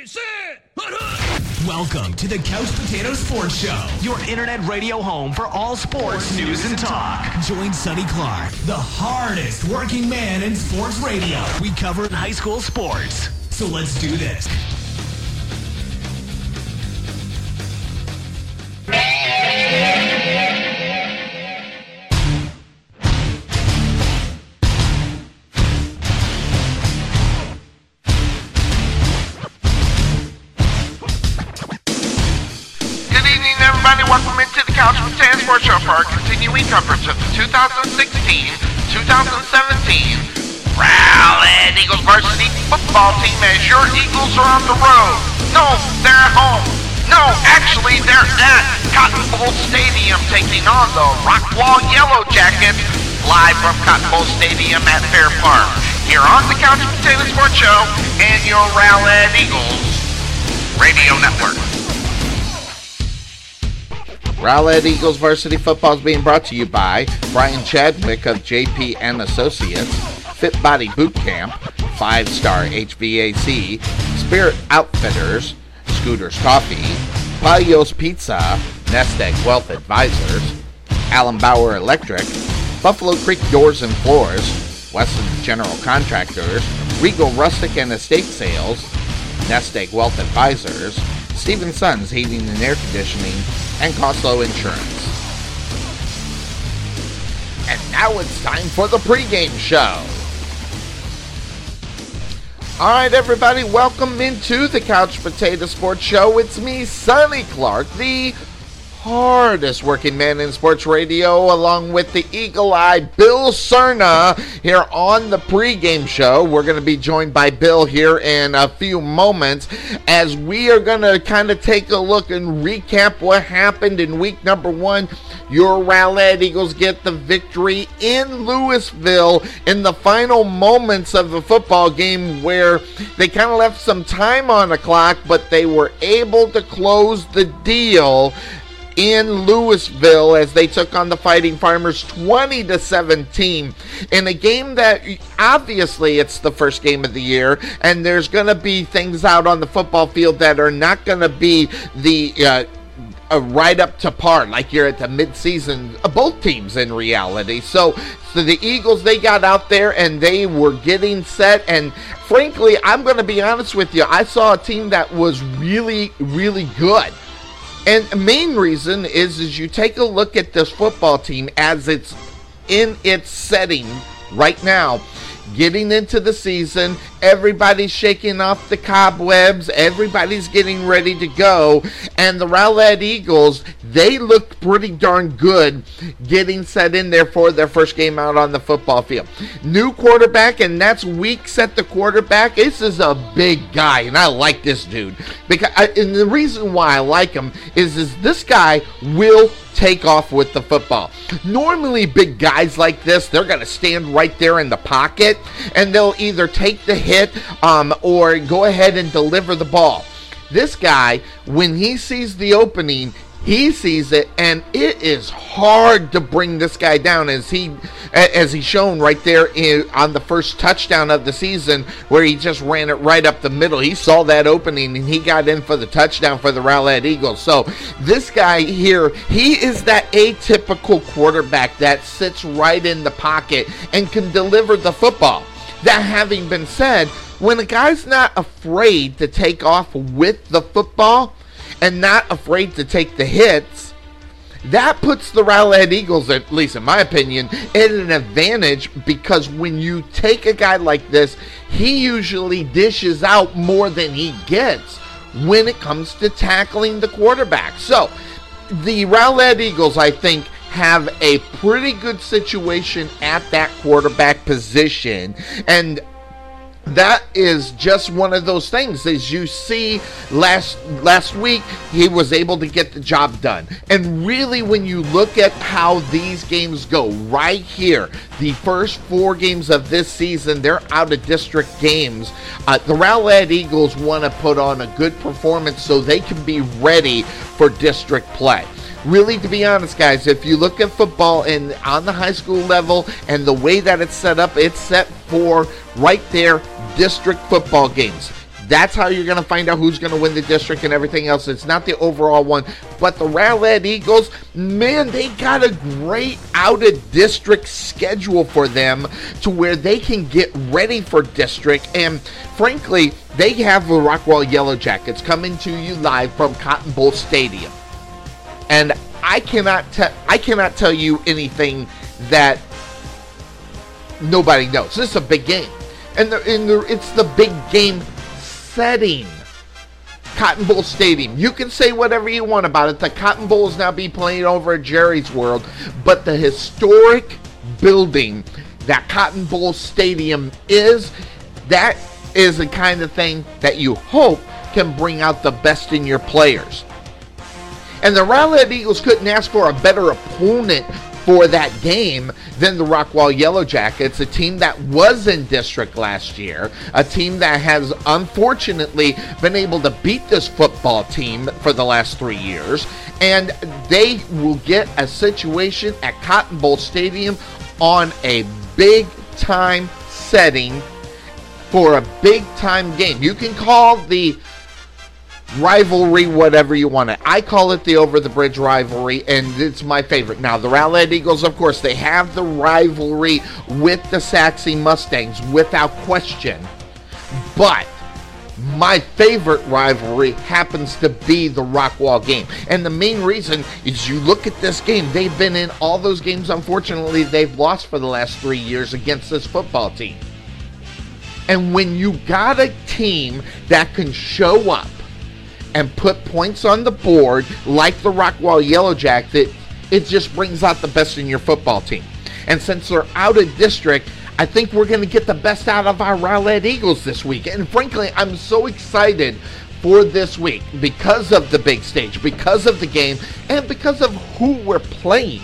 set, Welcome to the Couch Potato Sports Show, your internet radio home for all sports news and talk. Join Sonny Clark, the hardest working man in sports radio. We cover high school sports. So let's do this. Welcome into the Couch Potato Sports Show for our continuing coverage of the 2016-2017 Rowlett Eagles varsity football team as your Eagles are on the road. No, they're at home. No, actually, they're at Cotton Bowl Stadium taking on the Rockwall Yellow Jackets live from Cotton Bowl Stadium at Fair Park. Here on the Couch Potato Sports Show and your Rowlett Eagles radio network. Rowlett Eagles varsity football is being brought to you by Brian Chadwick of JP and Associates, Fit Body Boot Camp, 5-Star HVAC, Spirit Outfitters, Scooters Coffee, Palios Pizza, Nest Egg Wealth Advisors, Allen Bauer Electric, Buffalo Creek Doors and Floors, Weston's General Contractors, Regal Rustic and Estate Sales, Nest Egg Wealth Advisors, Steven Sons Heating and Air Conditioning, and Costco Insurance. And now it's time for the pregame show. All right, everybody, welcome into the Couch Potato Sports Show. It's me, Sonny Clark, the hardest working man in sports radio, along with the Eagle Eye Bill Cerna here on the pregame show. We're going to be joined by Bill here in a few moments as we are going to kind of take a look and recap what happened in week number 1. Your Rowlett Eagles get the victory in Louisville in the final moments of the football game where they kind of left some time on the clock, but they were able to close the deal in Louisville as they took on the Fighting Farmers 20-17 in a game that obviously it's the first game of the year and there's going to be things out on the football field that are not going to be the right up to par like you're at the midseason of both teams in reality. So the Eagles, they got out there and they were getting set, and frankly, I'm going to be honest with you, I saw a team that was really, really good. And the main reason is you take a look at this football team as it's in its setting right now. Getting into the season, everybody's shaking off the cobwebs, everybody's getting ready to go, and the Rowlett Eagles, they looked pretty darn good getting set in there for their first game out on the football field. New quarterback, and that's Weeks at the quarterback. This is a big guy, and I like this dude. And the reason why I like him is this guy will take off with the football. Normally big guys like this, they're going to stand right there in the pocket and they'll either take the hit or go ahead and deliver the ball. This guy, when he sees the opening, he sees it, and it is hard to bring this guy down as he's shown right there on the first touchdown of the season where he just ran it right up the middle. He saw that opening, and he got in for the touchdown for the Rowlett Eagles. So this guy here, he is that atypical quarterback that sits right in the pocket and can deliver the football. That having been said, when a guy's not afraid to take off with the football and not afraid to take the hits, that puts the Rowlett Eagles, at least in my opinion, at an advantage, because when you take a guy like this, he usually dishes out more than he gets when it comes to tackling the quarterback. So the Rowlett Eagles, I think, have a pretty good situation at that quarterback position, and that is just one of those things. As you see, last week, he was able to get the job done. And really, when you look at how these games go right here, the first 4 games of this season, they're out-of-district games. The Rowlett Eagles want to put on a good performance so they can be ready for district play. Really, to be honest, guys, if you look at football and on the high school level and the way that it's set up, it's set for right there district football games. That's how you're going to find out who's going to win the district and everything else. It's not the overall one. But the Rowlett Eagles, man, they got a great out-of-district schedule for them to where they can get ready for district. And frankly, they have the Rockwall Yellow Jackets coming to you live from Cotton Bowl Stadium. And I cannot tell you anything that nobody knows. This is a big game. And it's the big game setting. Cotton Bowl Stadium. You can say whatever you want about it. The Cotton Bowl is now being played over at Jerry's World. But the historic building that Cotton Bowl Stadium is, that is the kind of thing that you hope can bring out the best in your players. And the Rowlett Eagles couldn't ask for a better opponent for that game than the Rockwall Yellow Jackets, a team that was in district last year, a team that has unfortunately been able to beat this football team for the last 3 years, and they will get a situation at Cotton Bowl Stadium on a big-time setting for a big-time game. You can call the rivalry whatever you want it. I call it the over-the-bridge rivalry, and it's my favorite. Now, the Rowlett Eagles, of course, they have the rivalry with the Saxe Mustangs, without question. But my favorite rivalry happens to be the Rockwall game. And the main reason is you look at this game, they've been in all those games, unfortunately, they've lost for the last 3 years against this football team. And when you got a team that can show up and put points on the board like the Rockwall Yellow Jackets, it just brings out the best in your football team. And since they're out of district, I think we're going to get the best out of our Rowlett Eagles this week. And frankly, I'm so excited for this week because of the big stage, because of the game, and because of who we're playing.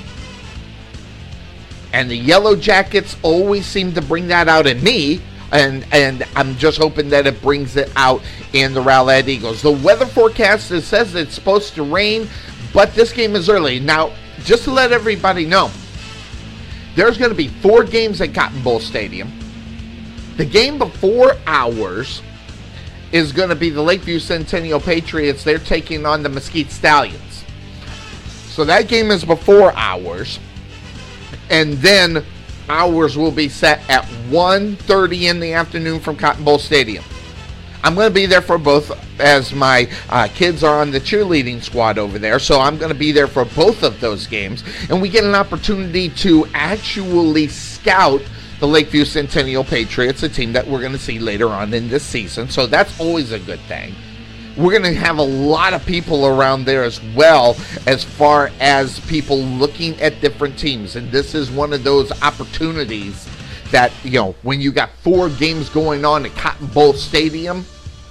And the Yellow Jackets always seem to bring that out in me. And I'm just hoping that it brings it out in the Rowlett Eagles. The weather forecast says it's supposed to rain, but this game is early. Now, just to let everybody know, there's going to be 4 games at Cotton Bowl Stadium. The game before ours is going to be the Lakeview Centennial Patriots. They're taking on the Mesquite Stallions. So that game is before ours. And then ours will be set at 1:30 in the afternoon from Cotton Bowl Stadium. I'm going to be there for both, as my kids are on the cheerleading squad over there, so I'm going to be there for both of those games, and we get an opportunity to actually scout the Lakeview Centennial Patriots, a team that we're going to see later on in this season, so that's always a good thing. We're going to have a lot of people around there as well, as far as people looking at different teams. And this is one of those opportunities that, you know, when you got 4 games going on at Cotton Bowl Stadium,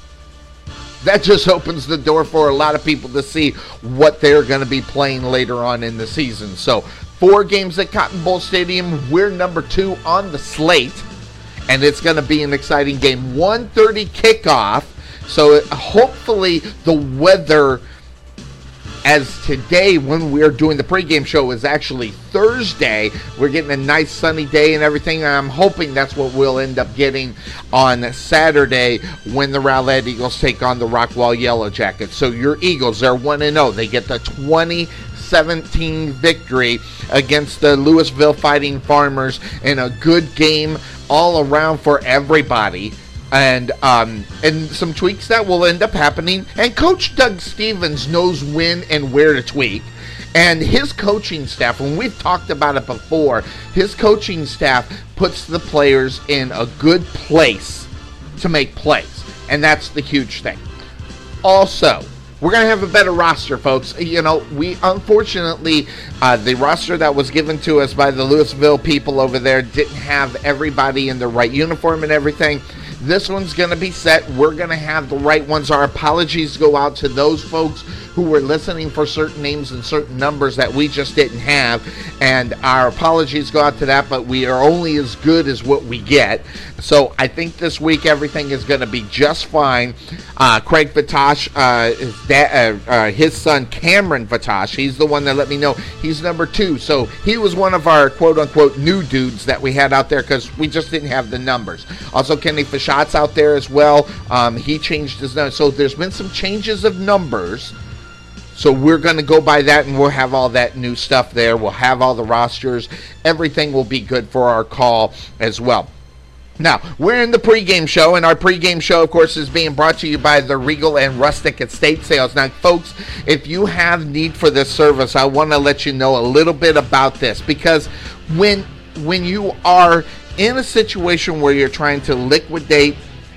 that just opens the door for a lot of people to see what they're going to be playing later on in the season. So 4 games at Cotton Bowl Stadium. We're number 2 on the slate, and it's going to be an exciting game. 1:30 kickoff. So hopefully the weather, as today when we're doing the pregame show, is actually Thursday. We're getting a nice sunny day and everything. And I'm hoping that's what we'll end up getting on Saturday when the Rowlett Eagles take on the Rockwall Yellow Jackets. So your Eagles, they're 1-0. They get the 2017 victory against the Louisville Fighting Farmers in a good game all around for everybody. And some tweaks that will end up happening. And Coach Doug Stevens knows when and where to tweak. And his coaching staff, when we've talked about it before, his coaching staff puts the players in a good place to make plays. And that's the huge thing. Also, we're going to have a better roster, folks. You know, we unfortunately, the roster that was given to us by the Louisville people over there didn't have everybody in the right uniform and everything. This one's going to be set. We're going to have the right ones. Our apologies go out to those folks who were listening for certain names and certain numbers that we just didn't have, and our apologies go out to that, but we are only as good as what we get. So I think this week everything is going to be just fine. Craig Vitosh, his son Cameron Vitosh, he's the one that let me know he's number 2. So he was one of our quote-unquote new dudes that we had out there because we just didn't have the numbers. Also, Kenny Fachat's out there as well. He changed his number. So there's been some changes of numbers. So we're going to go by that, and we'll have all that new stuff there. We'll have all the rosters. Everything will be good for our call as well. Now, we're in the pregame show, and our pregame show, of course, is being brought to you by the Regal and Rustic Estate Sales. Now, folks, if you have need for this service, I want to let you know a little bit about this, because when you are in a situation where you're trying to liquidate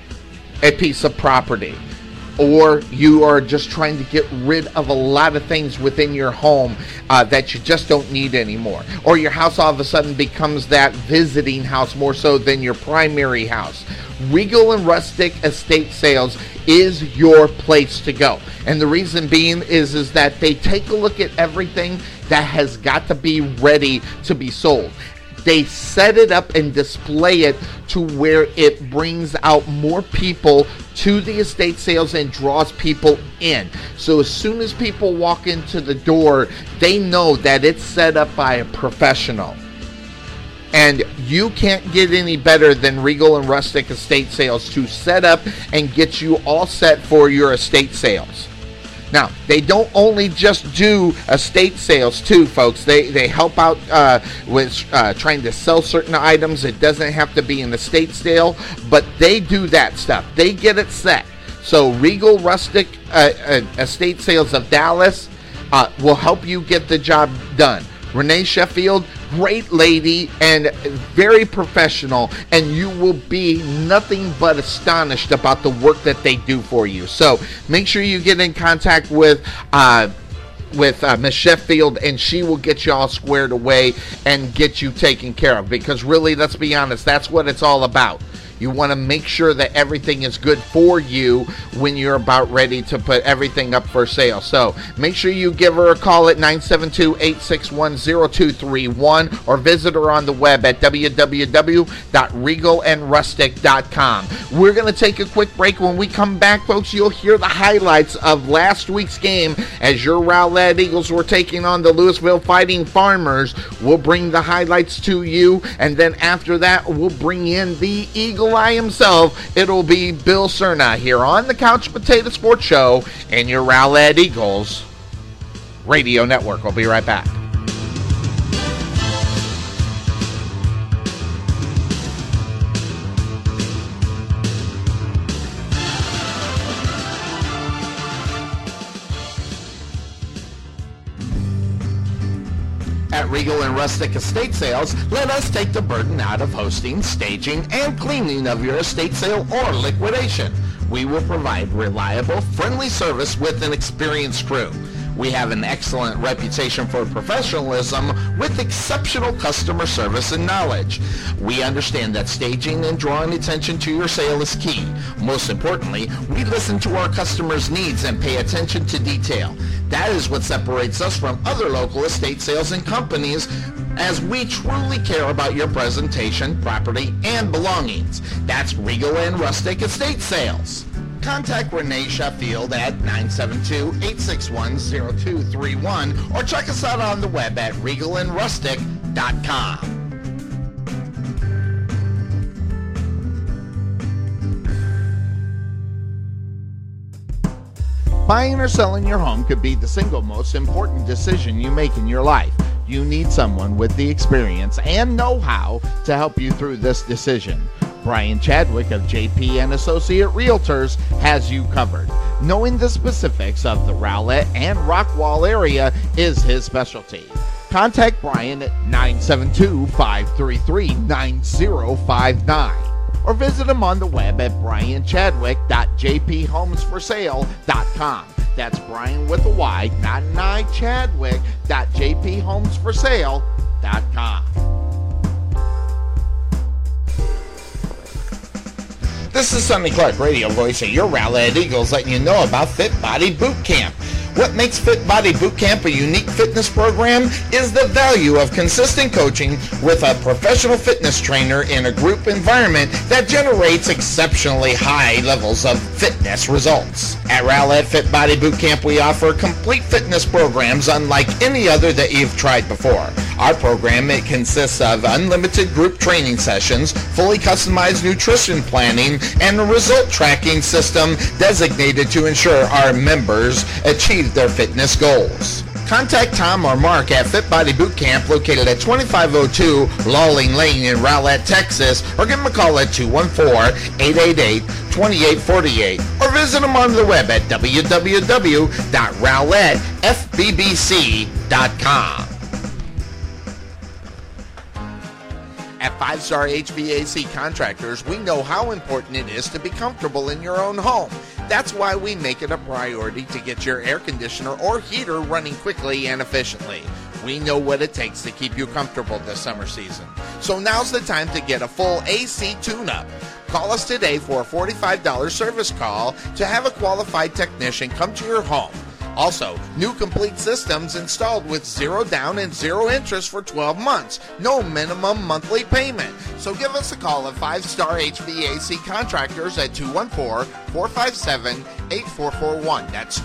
a piece of property, or you are just trying to get rid of a lot of things within your home that you just don't need anymore, or your house all of a sudden becomes that visiting house more so than your primary house, Regal and Rustic Estate Sales is your place to go. And the reason being is that they take a look at everything that has got to be ready to be sold. They set it up and display it to where it brings out more people to the estate sales and draws people in. So as soon as people walk into the door, they know that it's set up by a professional. And you can't get any better than Regal and Rustic Estate Sales to set up and get you all set for your estate sales. Now, they don't only just do estate sales too, folks. They help out with trying to sell certain items. It doesn't have to be an estate sale, but they do that stuff. They get it set. So Regal Rustic Estate Sales of Dallas will help you get the job done. Renee Sheffield, great lady and very professional, and you will be nothing but astonished about the work that they do for you. So make sure you get in contact with Miss Sheffield, and she will get you all squared away and get you taken care of, because really, let's be honest, that's what it's all about. You want to make sure that everything is good for you when you're about ready to put everything up for sale. So make sure you give her a call at 972-861-0231 or visit her on the web at www.regalandrustic.com. We're going to take a quick break. When we come back, folks, you'll hear the highlights of last week's game as your Rowlett Eagles were taking on the Louisville Fighting Farmers. We'll bring the highlights to you, and then after that, we'll bring in the Eagle Eye himself. It'll be Bill Cerna here on the Couch Potato Sports Show and your Rowlett Eagles Radio Network. We'll be right back. At Regal and Rustic Estate Sales, let us take the burden out of hosting, staging, and cleaning of your estate sale or liquidation. We will provide reliable, friendly service with an experienced crew. We have an excellent reputation for professionalism with exceptional customer service and knowledge. We understand that staging and drawing attention to your sale is key. Most importantly, we listen to our customers' needs and pay attention to detail. That is what separates us from other local estate sales and companies, as we truly care about your presentation, property, and belongings. That's Regal and Rustic Estate Sales. Contact Renee Sheffield at 972-861-0231 or check us out on the web at regalandrustic.com. Buying or selling your home could be the single most important decision you make in your life. You need someone with the experience and know-how to help you through this decision. Brian Chadwick of JP and Associate Realtors has you covered. Knowing the specifics of the Rowlett and Rockwall area is his specialty. Contact Brian at 972-533-9059 or visit him on the web at brianchadwick.jphomesforsale.com. That's Brian with a Y, not an I, Chadwick.jphomesforsale.com. This is Sonny Clark, radio voice of your Rowlett Eagles, letting you know about Fit Body Boot Camp. What makes Fit Body Bootcamp a unique fitness program is the value of consistent coaching with a professional fitness trainer in a group environment that generates exceptionally high levels of fitness results. At Rowlett Fit Body Bootcamp, we offer complete fitness programs unlike any other that you've tried before. Our program, it consists of unlimited group training sessions, fully customized nutrition planning, and a result tracking system designated to ensure our members achieve their fitness goals. Contact Tom or Mark at Fit Body Bootcamp located at 2502 Lawling Lane in Rowlett, Texas, or give them a call at 214-888-2848 or visit them on the web at www.rowlettfbbc.com. At 5-Star HVAC Contractors, we know how important it is to be comfortable in your own home. That's why we make it a priority to get your air conditioner or heater running quickly and efficiently. We know what it takes to keep you comfortable this summer season. So now's the time to get a full AC tune-up. Call us today for a $45 service call to have a qualified technician come to your home. Also, new complete systems installed with 0 down and 0 interest for 12 months. No minimum monthly payment. So give us a call at 5-Star HVAC Contractors at 214-457-8441. That's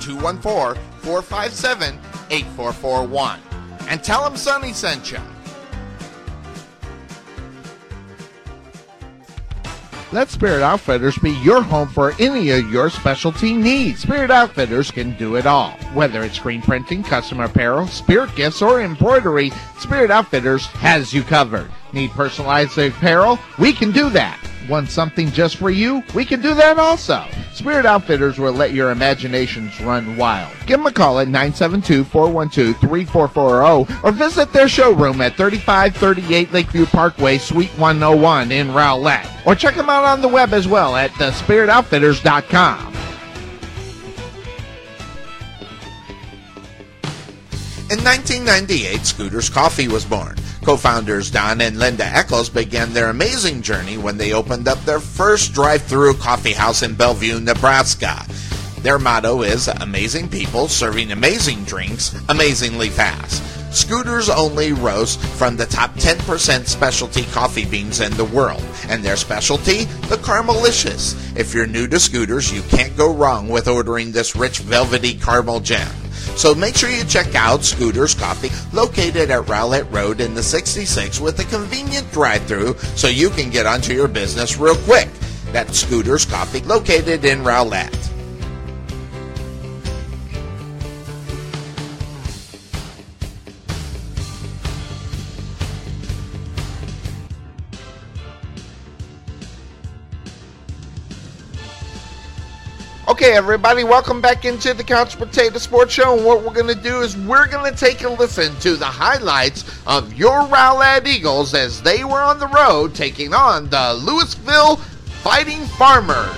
214-457-8441. And tell them Sonny sent you. Let Spirit Outfitters be your home for any of your specialty needs. Spirit Outfitters can do it all. Whether it's screen printing, custom apparel, spirit gifts, or embroidery, Spirit Outfitters has you covered. Need personalized apparel? We can do that. Want something just for you? We can do that also. Spirit Outfitters will let your imaginations run wild. Give them a call at 972-412-3440 or visit their showroom at 3538 Lakeview Parkway, Suite 101 in Rowlett. Or check them out on the web as well at thespiritoutfitters.com. In 1998, Scooters Coffee was born. Co-founders Don and Linda Eccles began their amazing journey when they opened up their first drive-through coffee house in Bellevue, Nebraska. Their motto is amazing people serving amazing drinks amazingly fast. Scooters only roast from the top 10% specialty coffee beans in the world, and their specialty, the Caramelicious. If you're new to Scooters, you can't go wrong with ordering this rich velvety caramel gem. So make sure you check out Scooters Coffee, located at Rowlett Road in the 66 with a convenient drive-thru so you can get onto your business real quick. That's Scooters Coffee, located in Rowlett. Okay, everybody, welcome back into the Couch Potato Sports Show. And what we're going to do is we're going to take a listen to the highlights of your Rowlett Eagles as they were on the road taking on the Louisville Fighting Farmers.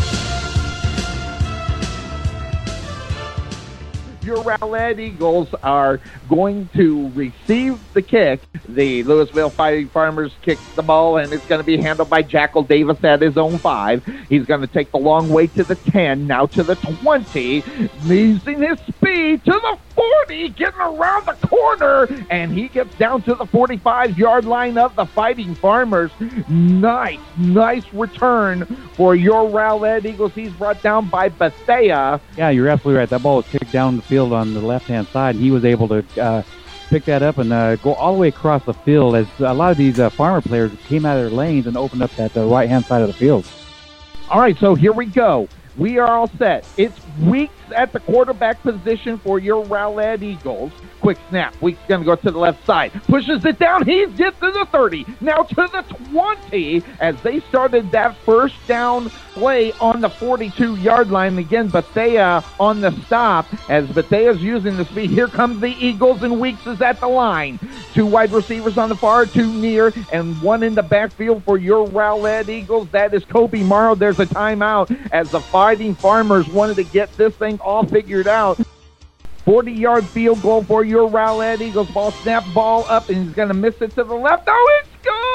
Your Rowlett Eagles are going to receive the kick. The Louisville Fighting Farmers kicks the ball, and it's going to be handled by Jackal Davis at his own 5. He's going to take the long way to the 10, now to the 20, using his speed to the 40, getting around the corner, and he gets down to the 45-yard line of the Fighting Farmers. Nice return for your Rowlett Eagles. He's brought down by Bethea. Yeah, you're absolutely right. That ball was kicked down the field on the left-hand side. He was able to pick that up and go all the way across the field as a lot of these farmer players came out of their lanes and opened up that right-hand side of the field. All right, so here we go. We are all set. It's Weeks at the quarterback position for your Rowlett Eagles. Quick snap. Weeks going to go to the left side. Pushes it down. He gets to the 30. Now to the 20 as they started that first down play on the 42-yard line. Again, Bethea on the stop as Bethea's using the speed. Here comes the Eagles, and Weeks is at the line. 2 wide receivers on the far, 2 near, and 1 in the backfield for your Rowlett Eagles. That is Kobe Morrow. There's a timeout as the Fighting Farmers wanted to get this thing all figured out. 40-yard field goal for your Rowlett Eagles. Ball snap, ball up, and he's going to miss it to the left. Oh, it's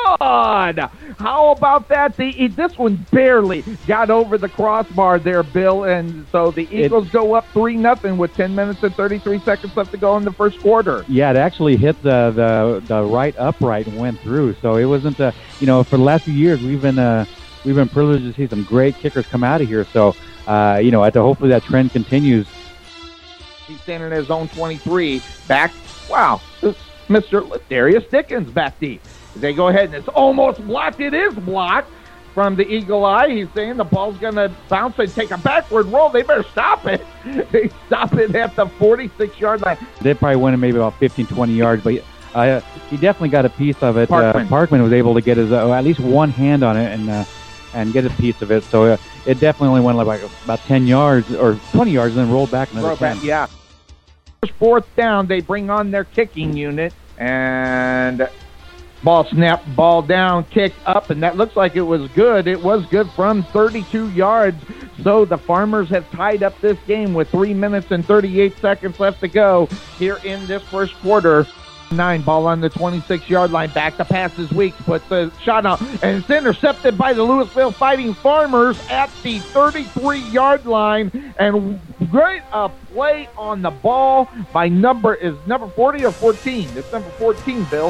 good. How about that? This one barely got over the crossbar there, Bill, and so the Eagles go up 3-0 with 10 minutes and 33 seconds left to go in the first quarter. Yeah, it actually hit the right upright and went through. So it wasn't for the last few years we've been privileged to see some great kickers come out of here. So hopefully that trend continues. He's standing in his own 23 back. Wow, this Mr. Darius Dickens back deep. They go ahead and it's almost blocked. It is blocked from the Eagle Eye. He's saying the ball's going to bounce and take a backward roll. They better stop it. They stop it at the 46-yard line. They probably went about 15, 20 yards, but he definitely got a piece of it. Parkman was able to get his at least one hand on it and get a piece of it. So it definitely only went like about 10 yards or 20 yards and then rolled back another 10. Yeah. Fourth down, they bring on their kicking unit and ball snap, ball down, kick up, and that looks like it was good. It was good from 32 yards. So the Farmers have tied up this game with 3 minutes and 38 seconds left to go here in this first quarter. 9 ball on the 26-yard line. Back to pass is Weeks. Puts the shot out, and it's intercepted by the Louisville Fighting Farmers at the 33-yard line. And great play on the ball by number 40 or 14? It's number 14, Bill.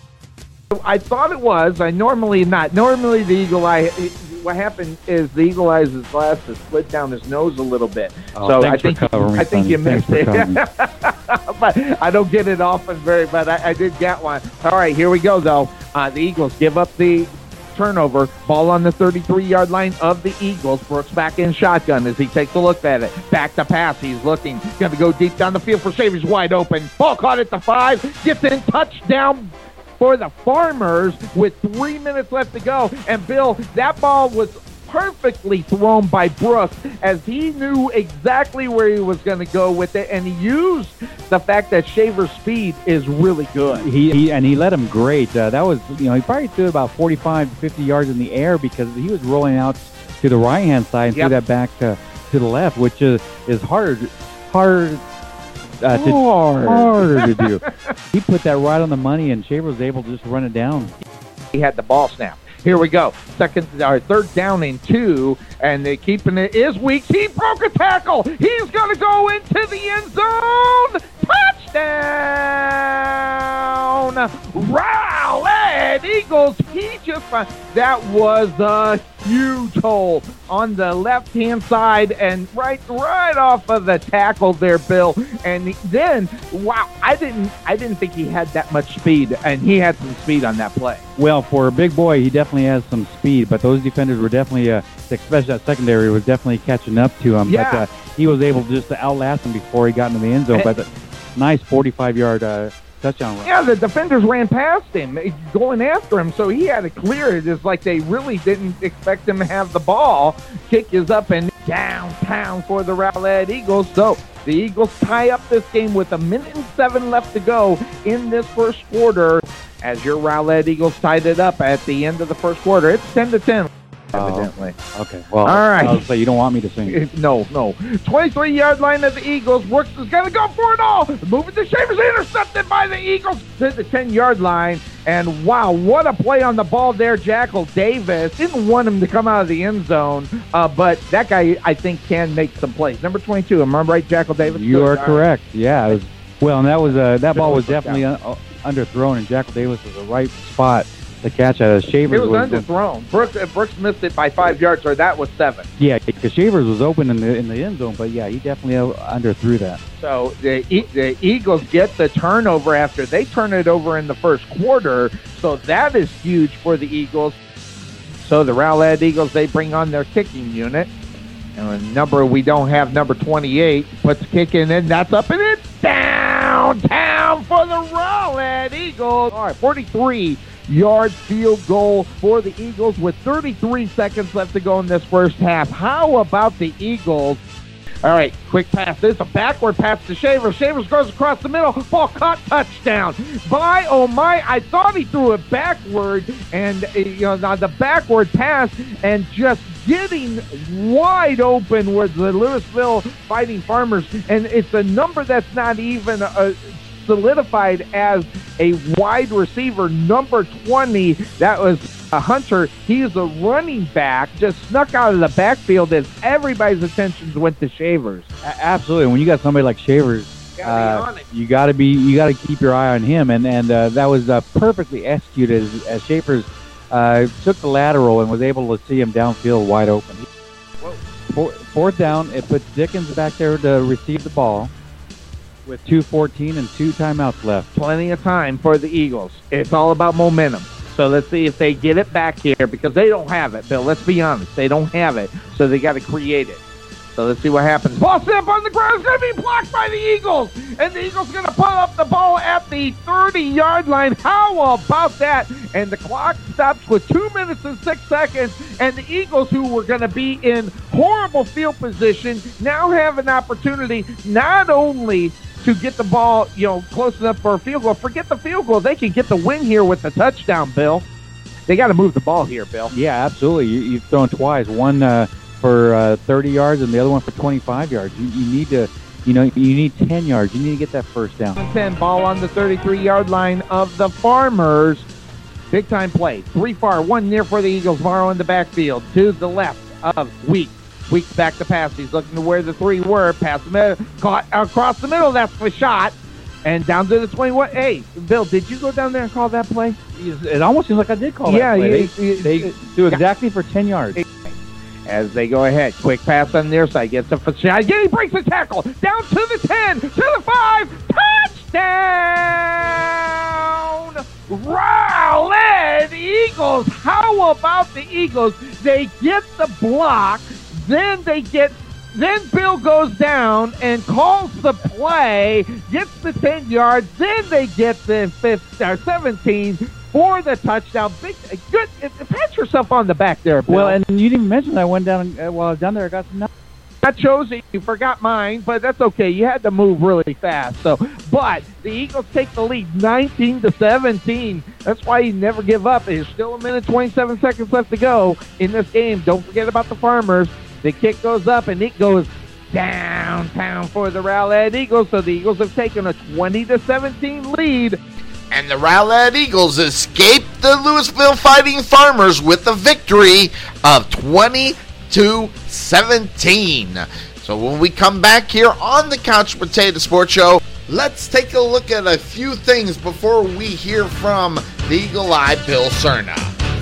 I thought it was. I normally not. Normally the Eagle Eye. What happened is the Eagle Eye's glasses slid down his nose a little bit. So I think you missed it. But I don't get it often but I did get one. All right, here we go though. The Eagles give up the turnover. Ball on the 33-yard line of the Eagles. Brooks back in shotgun as he takes a look at it. Back to pass. He's looking. Going to go deep down the field for Shavers. Wide open. Ball caught at the 5. Gets in. Touchdown for the Farmers with 3 minutes left to go. And Bill, that ball was perfectly thrown by Brooks as he knew exactly where he was going to go with it, and he used the fact that Shaver's speed is really good. He let him great. That was, he probably threw about 45 to 50 yards in the air because he was rolling out to the right-hand side and threw that back to the left, which is harder to do. He put that right on the money, and Shaver was able to just run it down. He had the ball snap. Here we go. Third down and 2, and they're keeping it. Is Weeks. He broke a tackle. He's going to go into the end zone. Touchdown! Rowlett Eagles. That was a huge hole on the left-hand side and right off of the tackle there, Bill. And then, wow, I didn't think he had that much speed, and he had some speed on that play. Well, for a big boy, he definitely has some speed, but those defenders were definitely, especially that secondary, was definitely catching up to him. Yeah. But he was able just to outlast him before he got into the end zone. But nice 45-yard touchdown run. Yeah, the defenders ran past him, going after him, so he had to clear it. It's like they really didn't expect him to have the ball. Kick is up and downtown for the Rowlett Eagles. So the Eagles tie up this game with 1 minute and 7 left to go in this first quarter. As your Rowlett Eagles tied it up at the end of the first quarter. It's 10-10. Evidently. Okay. Well, all right. I was say you don't want me to sing. No. 23-yard line of the Eagles. Brooks is going to go for it all. Moving to Shavers, intercepted by the Eagles to the 10-yard line. And wow, what a play on the ball there, Jackal Davis. Didn't want him to come out of the end zone, but that guy, I think, can make some plays. Number 22, am I right, Jackal Davis? You are correct. Yeah. It was, and that was that ball was definitely underthrown, and Jackal Davis was the right spot to catch at. Shavers was underthrown. Brooks missed it by 5 yards, or that was 7. Yeah, because Shavers was open in the end zone, but yeah, he definitely underthrew that. So the Eagles get the turnover after they turn it over in the first quarter. So that is huge for the Eagles. So the Rowlett Eagles, they bring on their kicking unit. And we don't have number 28, puts kick in, and that's up, and it's downtown for the Rowlett Eagles. All right, 43-yard field goal for the Eagles with 33 seconds left to go in this first half. How about the Eagles? All right, quick pass. This is a backward pass to Shavers. Shavers goes across the middle. Ball caught, touchdown. I thought he threw it backward, and the backward pass, and just getting wide open with the Louisville Fighting Farmers, and it's a number that's not even solidified as a wide receiver, number 20. That was Hunter. He is a running back, just snuck out of the backfield as everybody's attentions went to Shavers. Absolutely. When you got somebody like Shavers, you got to keep your eye on him, and that was perfectly executed as Shavers took the lateral and was able to see him downfield wide open. Fourth down, it puts Dickens back there to receive the ball with 2:14 and 2 timeouts left. Plenty of time for the Eagles. It's all about momentum. So let's see if they get it back here, because they don't have it, Bill. Let's be honest. They don't have it, so they got to create it. So let's see what happens. Ball snap on the ground is going to be blocked by the Eagles. And the Eagles going to put up the ball at the 30-yard line. How about that? And the clock stops with 2 minutes and 6 seconds. And the Eagles, who were going to be in horrible field position, now have an opportunity not only to get the ball, close enough for a field goal. Forget the field goal. They can get the win here with the touchdown, Bill. They got to move the ball here, Bill. Yeah, absolutely. You've thrown twice. One for 30 yards and the other one for 25 yards. You need to, you need 10 yards. You need to get that first down. 10 ball on the 33-yard line of the Farmers. Big time play. 3 far, 1 near for the Eagles. Morrow in the backfield to the left of Weeks. Weeks back to pass. He's looking to where the 3 were. Pass the middle, caught across the middle. That's the shot. And down to the 21. Hey, Bill, did you go down there and call that play? It almost seems like I did call that play. They do exactly for 10 yards. As they go ahead, quick pass on their side, gets a shot. He breaks the tackle, down to the 10, to the 5, touchdown! Rowlett Eagles! How about the Eagles? They get the block, then Bill goes down and calls the play, gets the 10 yards, then they get the 17 for the touchdown. Big, good. Pat yourself on the back there, Bill. Well, and you didn't mention I went down while I was down there. I got some. That shows that you forgot mine, but that's okay. You had to move really fast. But the Eagles take the lead, 19-17. That's why you never give up. There's still 1 minute 27 seconds left to go in this game. Don't forget about the Farmers. The kick goes up and it goes downtown for the Rowlett Eagles. So the Eagles have taken a 20-17 lead. And the Rowlett Eagles escape the Louisville Fighting Farmers with a victory of 20-17. So when we come back here on the Couch Potato Sports Show, let's take a look at a few things before we hear from the Eagle Eye Bill Cerna.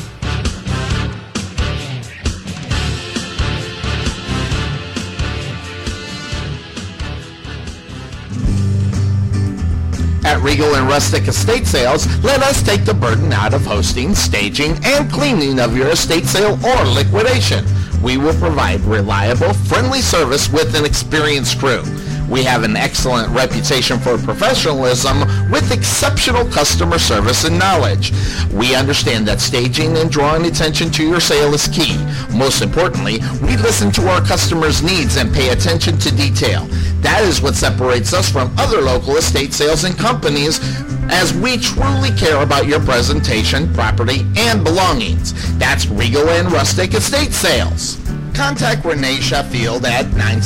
At Regal and Rustic Estate Sales, let us take the burden out of hosting, staging, and cleaning of your estate sale or liquidation. We will provide reliable, friendly service with an experienced crew. We have an excellent reputation for professionalism with exceptional customer service and knowledge. We understand that staging and drawing attention to your sale is key. Most importantly, we listen to our customers' needs and pay attention to detail. That is what separates us from other local estate sales and companies, as we truly care about your presentation, property, and belongings. That's Regal and Rustic Estate Sales. Contact Renee Sheffield at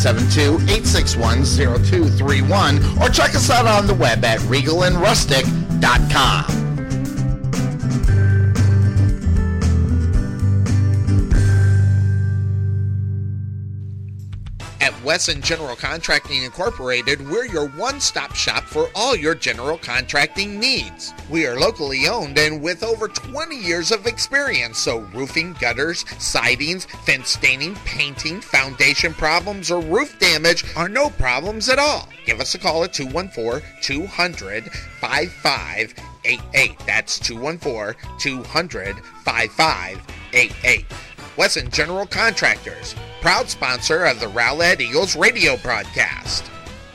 972-861-0231 or check us out on the web at regalandrustic.com. At Wesson General Contracting Incorporated, we're your one-stop shop for all your general contracting needs. We are locally owned and with over 20 years of experience, so roofing, gutters, sidings, fence staining, painting, foundation problems, or roof damage are no problems at all. Give us a call at 214-200-5588. That's 214-200-5588. Wesson General Contractors, proud sponsor of the Rowlett Eagles radio broadcast.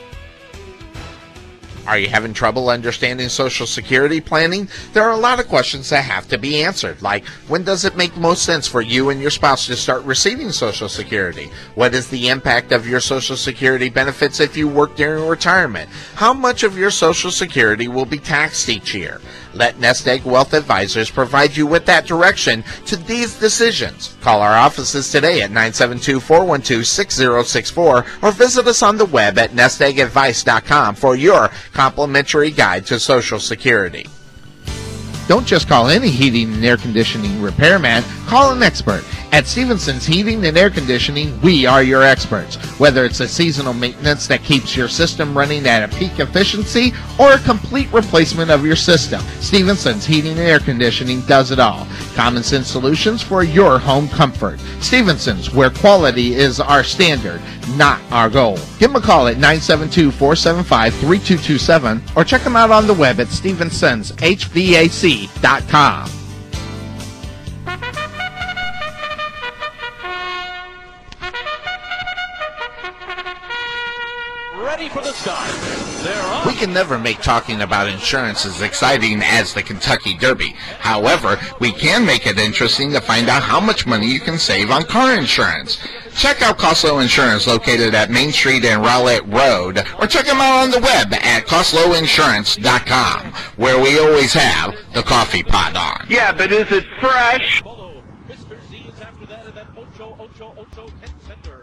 Are you having trouble understanding Social Security planning? There are a lot of questions that have to be answered, like when does it make most sense for you and your spouse to start receiving Social Security? What is the impact of your Social Security benefits if you work during retirement? How much of your Social Security will be taxed each year? Let Nest Egg Wealth Advisors provide you with that direction to these decisions. Call our offices today at 972-412-6064 or visit us on the web at nesteggadvice.com for your complimentary guide to Social Security. Don't just call any heating and air conditioning repairman, call an expert. At Stevenson's Heating and Air Conditioning, we are your experts. Whether it's a seasonal maintenance that keeps your system running at a peak efficiency or a complete replacement of your system, Stevenson's Heating and Air Conditioning does it all. Common sense solutions for your home comfort. Stevenson's, where quality is our standard, not our goal. Give them a call at 972-475-3227 or check them out on the web at stevensonshvac.com. Ready for the start. We can never make talking about insurance as exciting as the Kentucky Derby. However, we can make it interesting to find out how much money you can save on car insurance. Check out Costlow Insurance located at Main Street and Rowlett Road, or check them out on the web at CostlowInsurance.com, where we always have the coffee pot on. Yeah, but is it fresh? Mr. Z is after that at that Ocho Pet Center.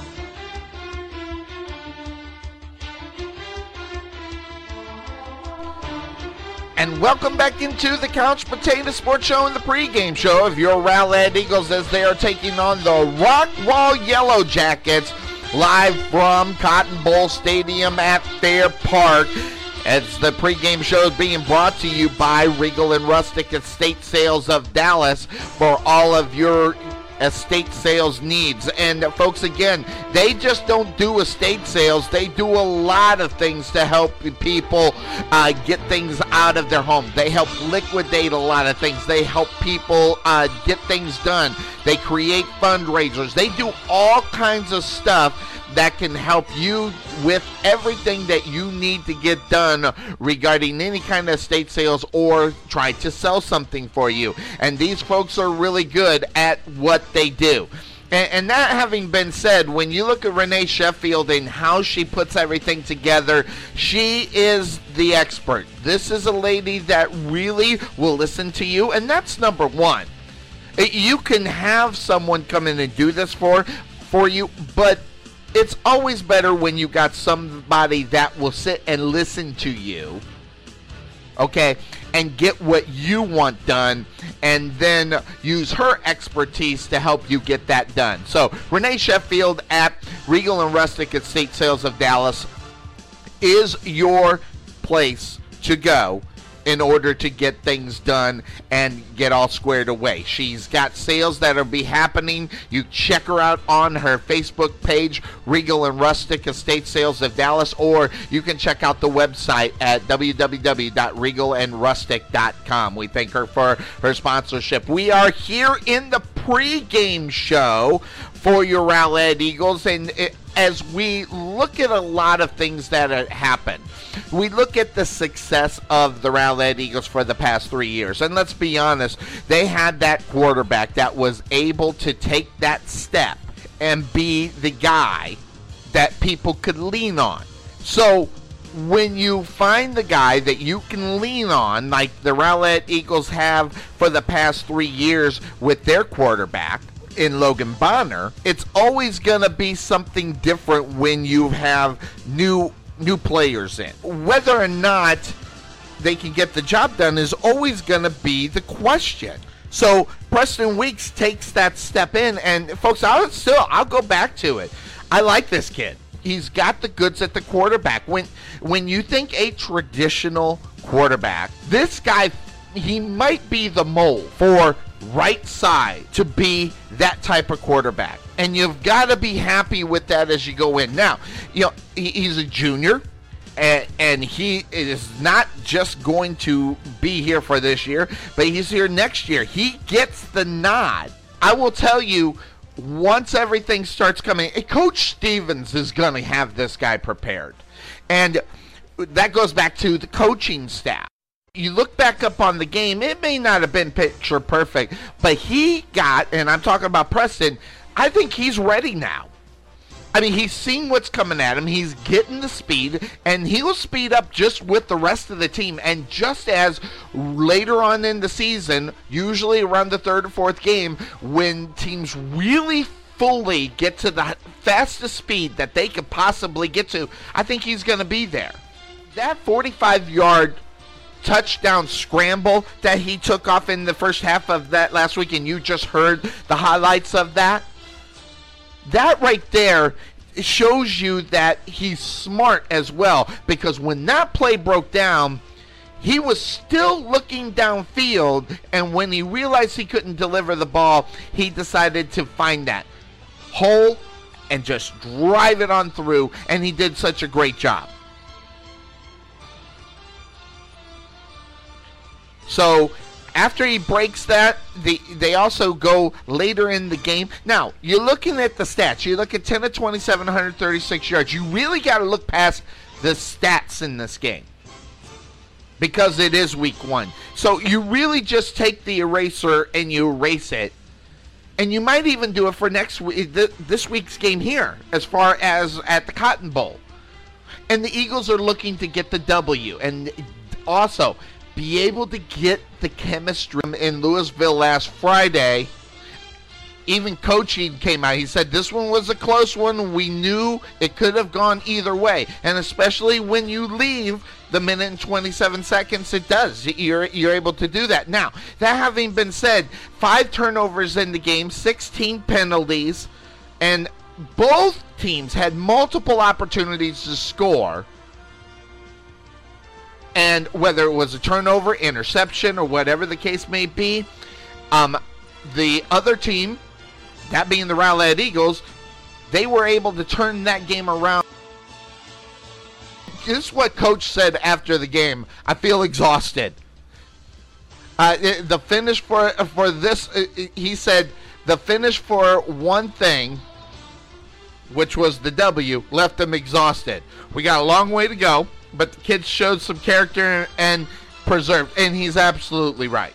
And welcome back into the Couch Potato Sports Show and the pregame show of your Rowlett Eagles as they are taking on the Rockwall Yellow Jackets live from Cotton Bowl Stadium at Fair Park. As the pregame show is being brought to you by Regal and Rustic Estate Sales of Dallas for all of your estate sales needs. And folks, again, they just don't do estate sales. They do a lot of things to help people get things out of their home. They help liquidate a lot of things. They help people get things done. They create fundraisers. They do all kinds of stuff that can help you with everything that you need to get done regarding any kind of estate sales or try to sell something for you. And these folks are really good at what they do. And that having been said, when you look at Renee Sheffield and how she puts everything together, she is the expert. This is a lady that really will listen to you, and that's number one. You can have someone come in and do this for you, but it's always better when you got somebody that will sit and listen to you, okay, and get what you want done, and then use her expertise to help you get that done. So, Renee Sheffield at Regal and Rustic Estate Sales of Dallas is your place to go in order to get things done and get all squared away. She's got sales that will be happening. You check her out on her Facebook page, Regal and Rustic Estate Sales of Dallas, or you can check out the website at www.regalandrustic.com. We thank her for her sponsorship. We are here in the pregame show for your Rowlett Eagles, and as we look at a lot of things that have happened, we look at the success of the Rowlett Eagles for the past 3 years. And let's be honest, they had that quarterback that was able to take that step and be the guy that people could lean on. So when you find the guy that you can lean on, like the Rowlett Eagles have for the past 3 years with their quarterback in Logan Bonner, it's always going to be something different when you have new players in. Whether or not they can get the job done is always going to be the question. So Preston Weeks takes that step in, and folks, I'll go back to it. I like this kid. He's got the goods at the quarterback. When you think a traditional quarterback, this guy, he might be the mold for right side to be that type of quarterback. And you've got to be happy with that as you go in. Now, you know, he's a junior, and he is not just going to be here for this year, but he's here next year. He gets the nod. I will tell you, once everything starts coming, Coach Stevens is going to have this guy prepared. And that goes back to the coaching staff. You look back up on the game, it may not have been picture perfect, but he got, and I'm talking about Preston, I think he's ready now. I mean, he's seeing what's coming at him. He's getting the speed, and he'll speed up just with the rest of the team. And just as later on in the season, usually around the third or fourth game, when teams really fully get to the fastest speed that they could possibly get to, I think he's going to be there. That 45-yard touchdown scramble that he took off in the first half of that last week, and you just heard the highlights of that, that right there shows you that he's smart as well, because when that play broke down, he was still looking downfield, and when he realized he couldn't deliver the ball, he decided to find that hole and just drive it on through, and he did such a great job. So after he breaks that, they also go later in the game. Now, you're looking at the stats. You look at 10 of 27, 136 yards. You really got to look past the stats in this game because it is week 1. So you really just take the eraser and you erase it. And you might even do it for next week, this week's game here, as far as at the Cotton Bowl. And the Eagles are looking to get the W. And also be able to get the chemistry in Louisville last Friday. Even coaching came out. He said this one was a close one. We knew it could have gone either way. And especially when you leave the minute and 27 seconds, it does. You're able to do that. Now, that having been said, 5 turnovers in the game, 16 penalties, and both teams had multiple opportunities to score. And whether it was a turnover, interception, or whatever the case may be, the other team, that being the Rowlett Eagles, they were able to turn that game around. This is what Coach said after the game. I feel exhausted. The finish for this, he said, the finish for one thing, which was the W, left them exhausted. We got a long way to go, but the kids showed some character and preserved, and he's absolutely right.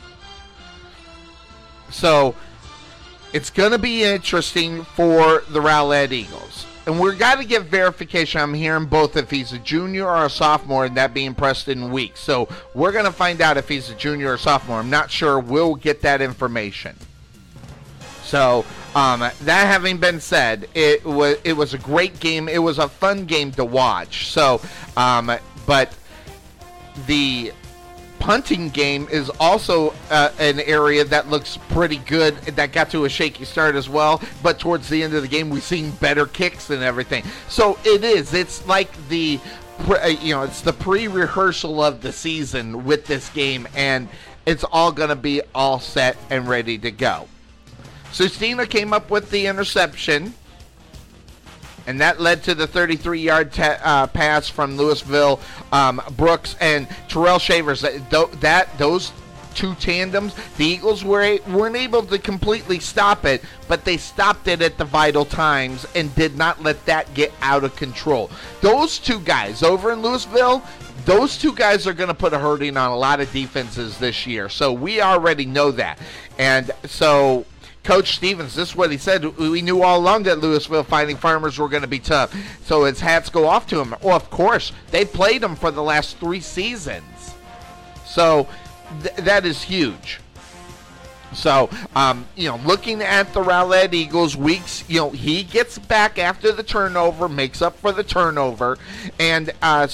So it's going to be interesting for the Rowlett Eagles. And we've got to get verification. I'm hearing both if he's a junior or a sophomore, and that being Preston Weeks. So we're going to find out if he's a junior or sophomore. I'm not sure. We'll get that information. So that having been said, it was a great game. It was a fun game to watch. So, but the punting game is also an area that looks pretty good, that got to a shaky start as well, but towards the end of the game we've seen better kicks and everything. So it's like it's the pre-rehearsal of the season with this game, and it's all going to be all set and ready to go. Sustina came up with the interception, and that led to the 33-yard pass from Louisville. Brooks and Terrell Shavers. Those two tandems, the Eagles weren't able to completely stop it, but they stopped it at the vital times and did not let that get out of control. Those two guys over in Louisville, those two guys are going to put a hurting on a lot of defenses this year. So we already know that. And so Coach Stevens, this is what he said. We knew all along that Louisville Fighting Farmers were going to be tough. So his hats go off to him. Well, of course, they played him for the last 3 seasons. So that is huge. So, looking at the Rowlett Eagles, Weeks, he gets back after the turnover, makes up for the turnover. And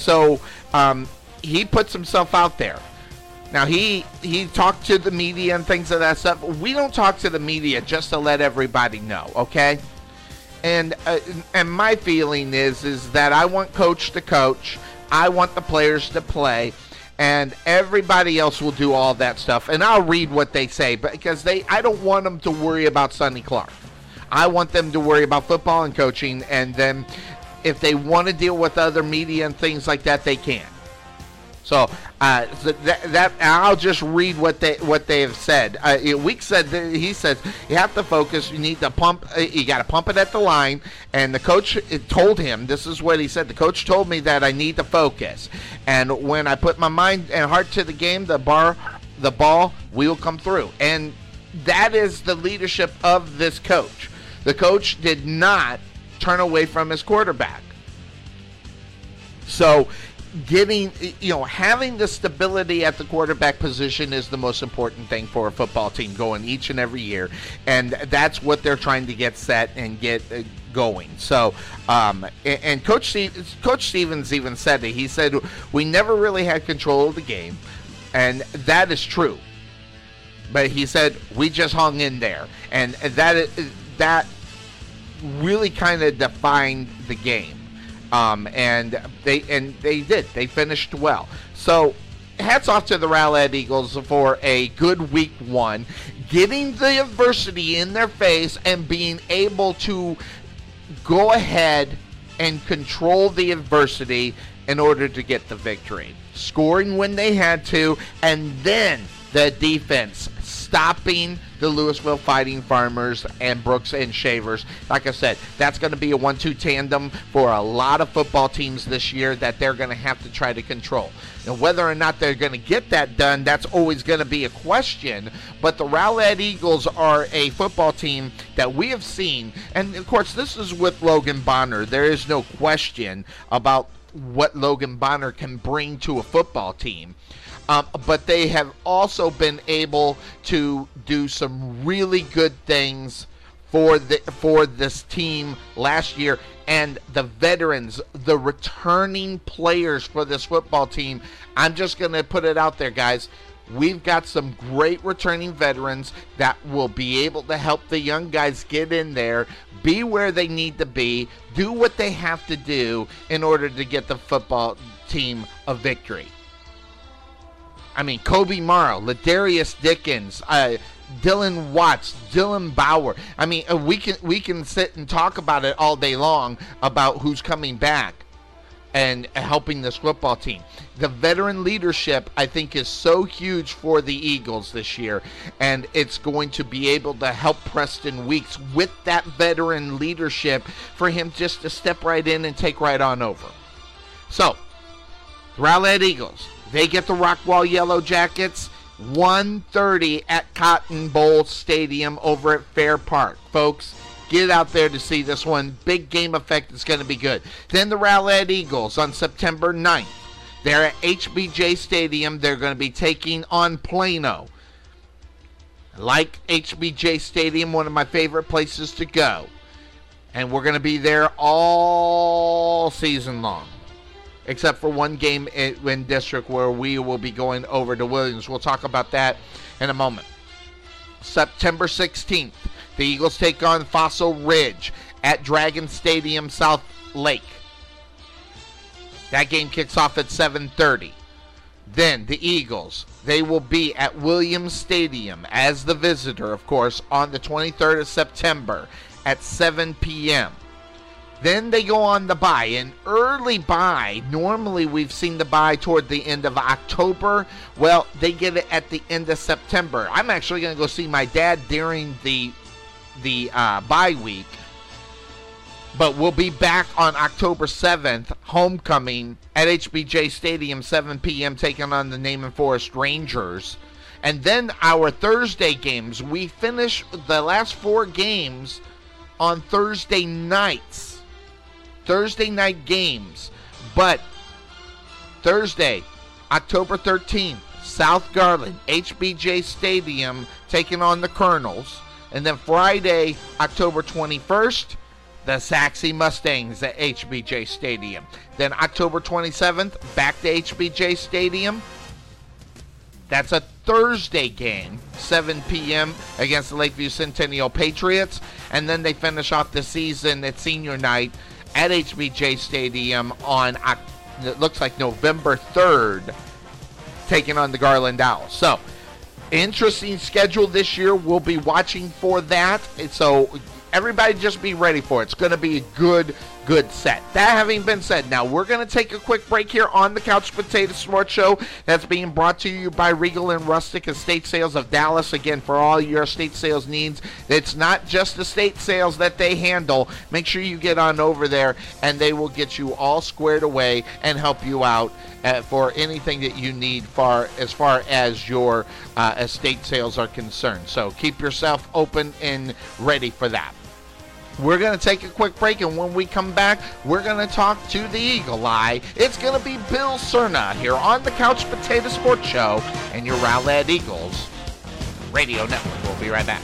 he puts himself out there. Now, he talked to the media and things of that stuff. We don't talk to the media just to let everybody know, okay? And my feeling is that I want Coach to coach. I want the players to play. And everybody else will do all that stuff. And I'll read what they say, because I don't want them to worry about Sonny Clark. I want them to worry about football and coaching. And then if they want to deal with other media and things like that, they can. So that I'll just read what they have said. Weeks said he says you have to focus. You need to pump. You got to pump it at the line. And the coach told him, this is what he said. The coach told me that I need to focus. And when I put my mind and heart to the game, the ball will come through. And that is the leadership of this coach. The coach did not turn away from his quarterback. So having the stability at the quarterback position is the most important thing for a football team going each and every year, and that's what they're trying to get set and get going. So, and Coach Stevens even said it. He said, we never really had control of the game, and that is true. But he said, we just hung in there, and that really kind of defined the game. And they did. They finished well. So, hats off to the Rowlett Eagles for a good week one, getting the adversity in their face and being able to go ahead and control the adversity in order to get the victory. Scoring when they had to, and then the defense stopping the Louisville Fighting Farmers and Brooks and Shavers. Like I said, that's going to be a 1-2 tandem for a lot of football teams this year that they're going to have to try to control. Now, whether or not they're going to get that done, that's always going to be a question. But the Rowlett Eagles are a football team that we have seen, and of course, this is with Logan Bonner. There is no question about what Logan Bonner can bring to a football team. But they have also been able to do some really good things for this team last year. And the veterans, the returning players for this football team, I'm just going to put it out there, guys. We've got some great returning veterans that will be able to help the young guys get in there, be where they need to be, do what they have to do in order to get the football team a victory. I mean, Kobe Morrow, Ladarius Dickens, Dylan Watts, Dylan Bauer. I mean, we can sit and talk about it all day long about who's coming back and helping this football team. The veteran leadership, I think, is so huge for the Eagles this year, and it's going to be able to help Preston Weeks with that veteran leadership for him just to step right in and take right on over. So, Rowlett Eagles, they get the Rockwall Yellow Jackets, 1:30 at Cotton Bowl Stadium over at Fair Park. Folks, get out there to see this one. Big game effect is going to be good. Then the Rowlett Eagles on September 9th. They're at HBJ Stadium. They're going to be taking on Plano. I like HBJ Stadium, one of my favorite places to go. And we're going to be there all season long, except for one game in district where we will be going over to Williams. We'll talk about that in a moment. September 16th, the Eagles take on Fossil Ridge at Dragon Stadium, South Lake. That game kicks off at 7:30. Then the Eagles, they will be at Williams Stadium as the visitor, of course, on the 23rd of September at 7 p.m. Then they go on the bye, an early bye. Normally we've seen the bye toward the end of October. Well, they get it at the end of September. I'm actually going to go see my dad during the bye week. But we'll be back on October 7th, homecoming at HBJ Stadium, 7 p.m., taking on the Naaman Forest Rangers. And then our Thursday games, we finish the last 4 games on Thursday nights. Thursday night games. But Thursday, October 13th, South Garland, HBJ Stadium, taking on the Colonels. And then Friday, October 21st, the Saxey Mustangs at HBJ Stadium. Then October 27th, back to HBJ Stadium. That's a Thursday game, 7 p.m. against the Lakeview Centennial Patriots. And then they finish off the season at senior night at HBJ Stadium on, it looks like November 3rd, taking on the Garland Owls. So, interesting schedule this year. We'll be watching for that. So, everybody just be ready for it. It's going to be a good set. That having been said, now we're going to take a quick break here on the Couch Potato Sports Show. That's being brought to you by Regal and Rustic Estate Sales of Dallas. Again, for all your estate sales needs, it's not just estate sales that they handle. Make sure you get on over there, and they will get you all squared away and help you out for anything that you need as far as your estate sales are concerned. So keep yourself open and ready for that. We're going to take a quick break, and when we come back, we're going to talk to the Eagle Eye. It's going to be Bill Cerna here on the Couch Potato Sports Show and your Rowlett Eagles Radio Network. We'll be right back.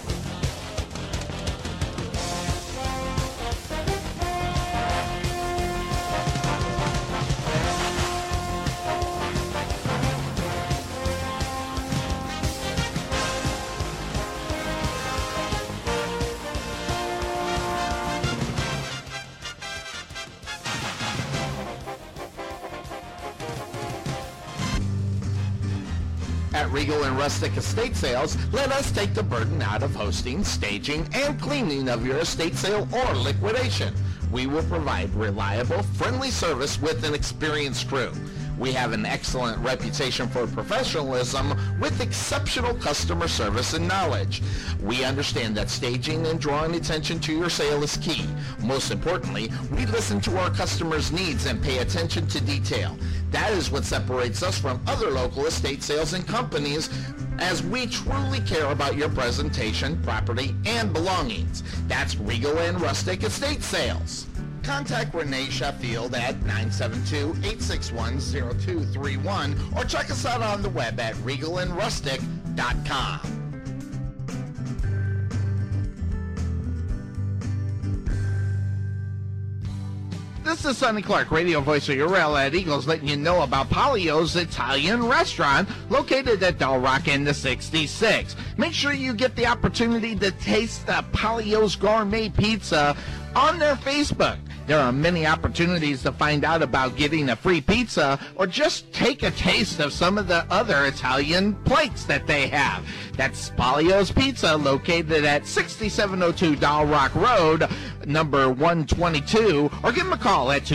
At Regal and Rustic Estate Sales, let us take the burden out of hosting, staging, and cleaning of your estate sale or liquidation. We will provide reliable, friendly service with an experienced crew. We have an excellent reputation for professionalism with exceptional customer service and knowledge. We understand that staging and drawing attention to your sale is key. Most importantly, we listen to our customers' needs and pay attention to detail. That is what separates us from other local estate sales and companies, as we truly care about your presentation, property, and belongings. That's Regal and Rustic Estate Sales. Contact Renee Sheffield at 972-861-0231 or check us out on the web at regalandrustic.com. This is Sonny Clark, radio voice of your Rowlett Eagles, letting you know about Polio's Italian Restaurant, located at Del Rock in the 66. Make sure you get the opportunity to taste the Polio's Gourmet Pizza on their Facebook. There are many opportunities to find out about getting a free pizza or just take a taste of some of the other Italian plates that they have. That's Polio's Pizza, located at 6702 Del Rock Road, number 122, or give them a call at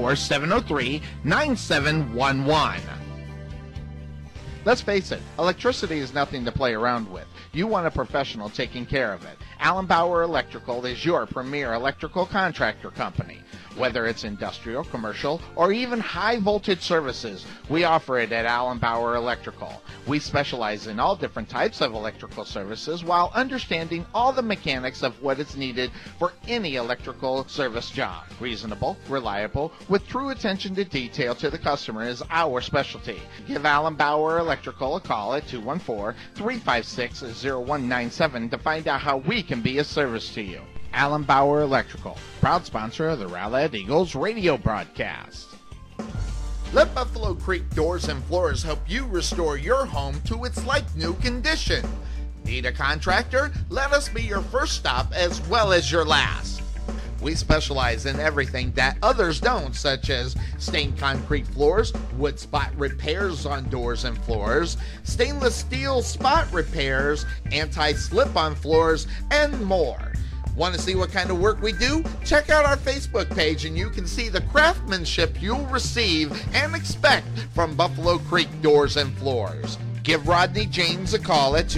214-703-9711. Let's face it, electricity is nothing to play around with. You want a professional taking care of it. Allen Bauer Electrical is your premier electrical contractor company. Whether it's industrial, commercial, or even high-voltage services, we offer it at Allen Bauer Electrical. We specialize in all different types of electrical services while understanding all the mechanics of what is needed for any electrical service job. Reasonable, reliable, with true attention to detail to the customer is our specialty. Give Allen Bauer Electrical a call at 214-356-0197 to find out how we can be of service to you. Allen Bauer Electrical, proud sponsor of the Rowlett Eagles radio broadcast. Let Buffalo Creek Doors and Floors help you restore your home to its like-new condition. Need a contractor? Let us be your first stop as well as your last. We specialize in everything that others don't, such as stained concrete floors, wood spot repairs on doors and floors, stainless steel spot repairs, anti-slip-on floors, and more. Want to see what kind of work we do? Check out our Facebook page and you can see the craftsmanship you'll receive and expect from Buffalo Creek Doors and Floors. Give Rodney James a call at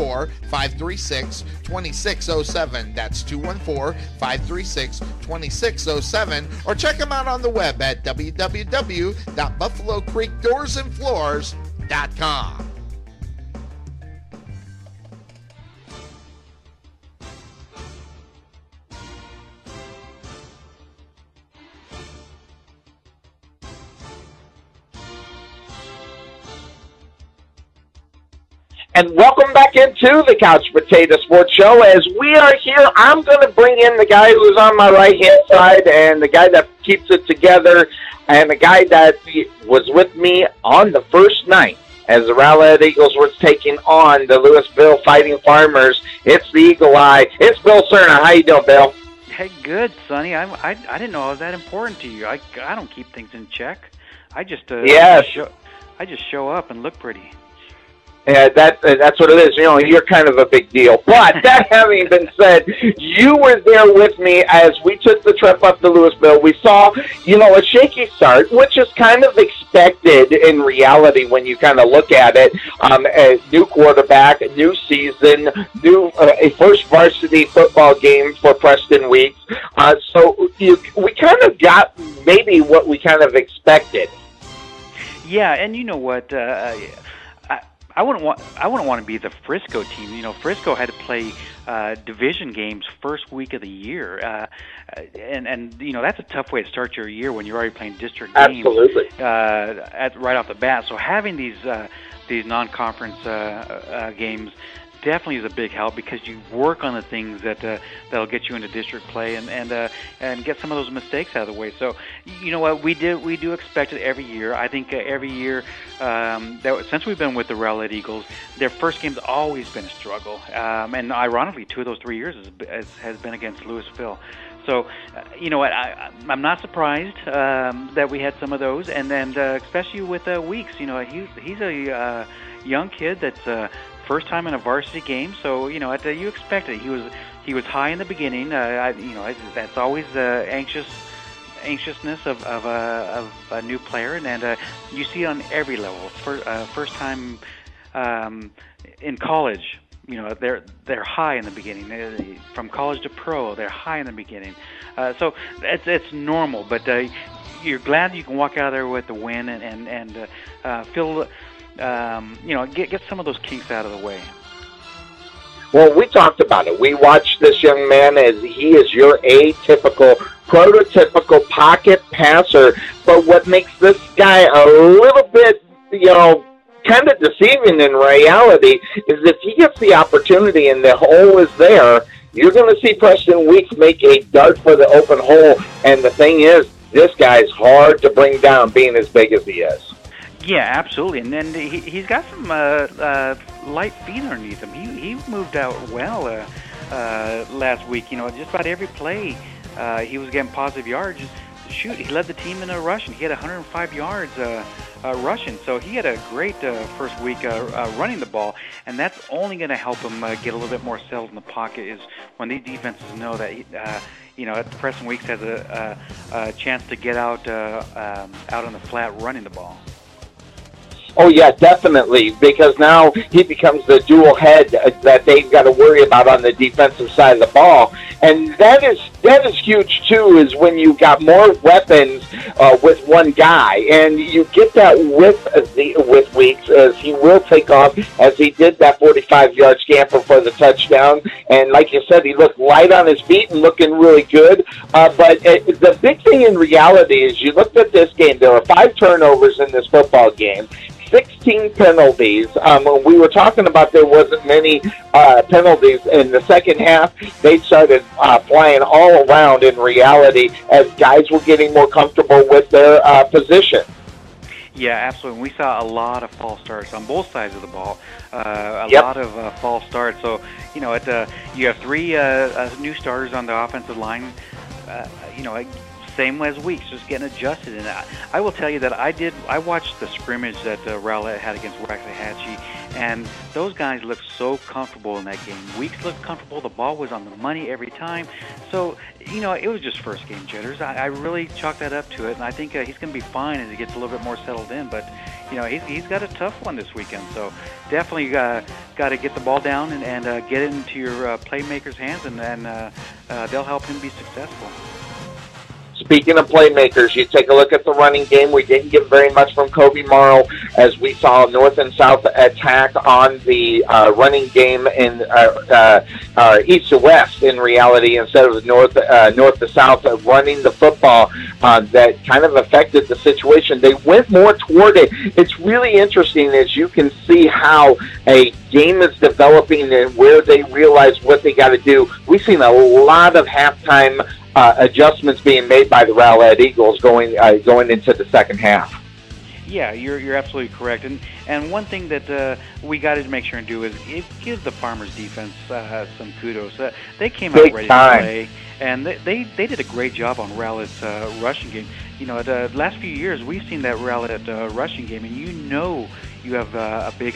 214-536-2607. That's 214-536-2607. Or check him out on the web at www.buffalocreekdoorsandfloors.com. And welcome back into the Couch Potato Sports Show. As we are here, I'm going to bring in the guy who's on my right-hand side and the guy that keeps it together and the guy that was with me on the first night as the Rowlett Eagles were taking on the Louisville Fighting Farmers. It's the Eagle Eye. It's Bill Cerna. How you doing, Bill? Hey, good, Sonny. I didn't know I was that important to you. I don't keep things in check. I just show up and look pretty. Yeah, that's what it is. You know, you're kind of a big deal. But that having been said, you were there with me as we took the trip up to Louisville. We saw, a shaky start, which is kind of expected in reality when you kind of look at it. A new quarterback, new season, a first varsity football game for Preston Weeks. So we kind of got maybe what we kind of expected. Yeah, and you know what? I wouldn't want to be the Frisco team. You know, Frisco had to play division games first week of the year, and you know that's a tough way to start your year when you're already playing district games. Absolutely. Right off the bat. So having these non-conference games definitely is a big help, because you work on the things that'll get you into district play and get some of those mistakes out of the way. So, you know what, we do expect it every year. I think every year since we've been with the Rowlett Eagles, their first game's always been a struggle. And ironically, 2 of those 3 years has been against Louisville. So, you know what, I'm not surprised that we had some of those, and then especially with Weeks. You know, he's a young kid that's first time in a varsity game, so you know you expect it. He was high in the beginning. You know, that's always anxiousness of a new player, and you see it on every level. First time in college. You know, they're high in the beginning. From college to pro, they're high in the beginning. So it's normal, but you're glad you can walk out of there with the win and feel, you know, get some of those kinks out of the way. Well, we talked about it. We watched this young man as he is your atypical, prototypical pocket passer. But what makes this guy a little bit, you know, kind of deceiving in reality is if he gets the opportunity and the hole is there, you're going to see Preston Weeks make a dart for the open hole. And the thing is, this guy's hard to bring down, being as big as he is. Yeah, absolutely. And then he's got some light feet underneath him. He moved out well last week. You know, just about every play he was getting positive yards. Shoot, he led the team in a rushing. He had 105 yards rushing. So he had a great first week running the ball, and that's only going to help him get a little bit more settled in the pocket, is when these defenses know that you know, Preston Weeks has a chance to get out on the flat running the ball. Oh, yeah, definitely, because now he becomes the dual head that they've got to worry about on the defensive side of the ball. And that is huge, too, is when you've got more weapons with one guy. And you get that with Weeks, as he will take off, as he did that 45-yard scamper for the touchdown. And like you said, he looked light on his feet and looking really good. But the big thing in reality is you looked at this game, there were 5 turnovers in this football game. 16 penalties. We were talking about there wasn't many penalties in the second half. They started flying all around in reality as guys were getting more comfortable with their position. Yeah, absolutely. We saw a lot of false starts on both sides of the ball. A lot of false starts. So, you know, you have 3 new starters on the offensive line. You know, same as Weeks, just getting adjusted. And I will tell you that I watched the scrimmage that Rowlett had against Waxahachie, and those guys looked so comfortable in that game. Weeks looked comfortable. The ball was on the money every time. So, you know, it was just first game jitters. I really chalk that up to it, and I think he's going to be fine as he gets a little bit more settled in. But, you know, he's got a tough one this weekend. So definitely got to get the ball down and get it into your playmakers' hands, and they'll help him be successful. Speaking of playmakers, you take a look at the running game. We didn't get very much from Kobe Morrow, as we saw north and south attack on the running game in east to west in reality, instead of north to south running the football. That kind of affected the situation. They went more toward it. It's really interesting as you can see how a game is developing and where they realize what they got to do. We've seen a lot of halftime adjustments being made by the Rowlett Eagles going into the second half. Yeah, you're absolutely correct. And one thing that we got to make sure and do is give the Farmers defense some kudos. They came out ready to play, and they did a great job on Rowlett's rushing game. You know, the last few years we've seen that Rowlett rushing game, and you know you have a big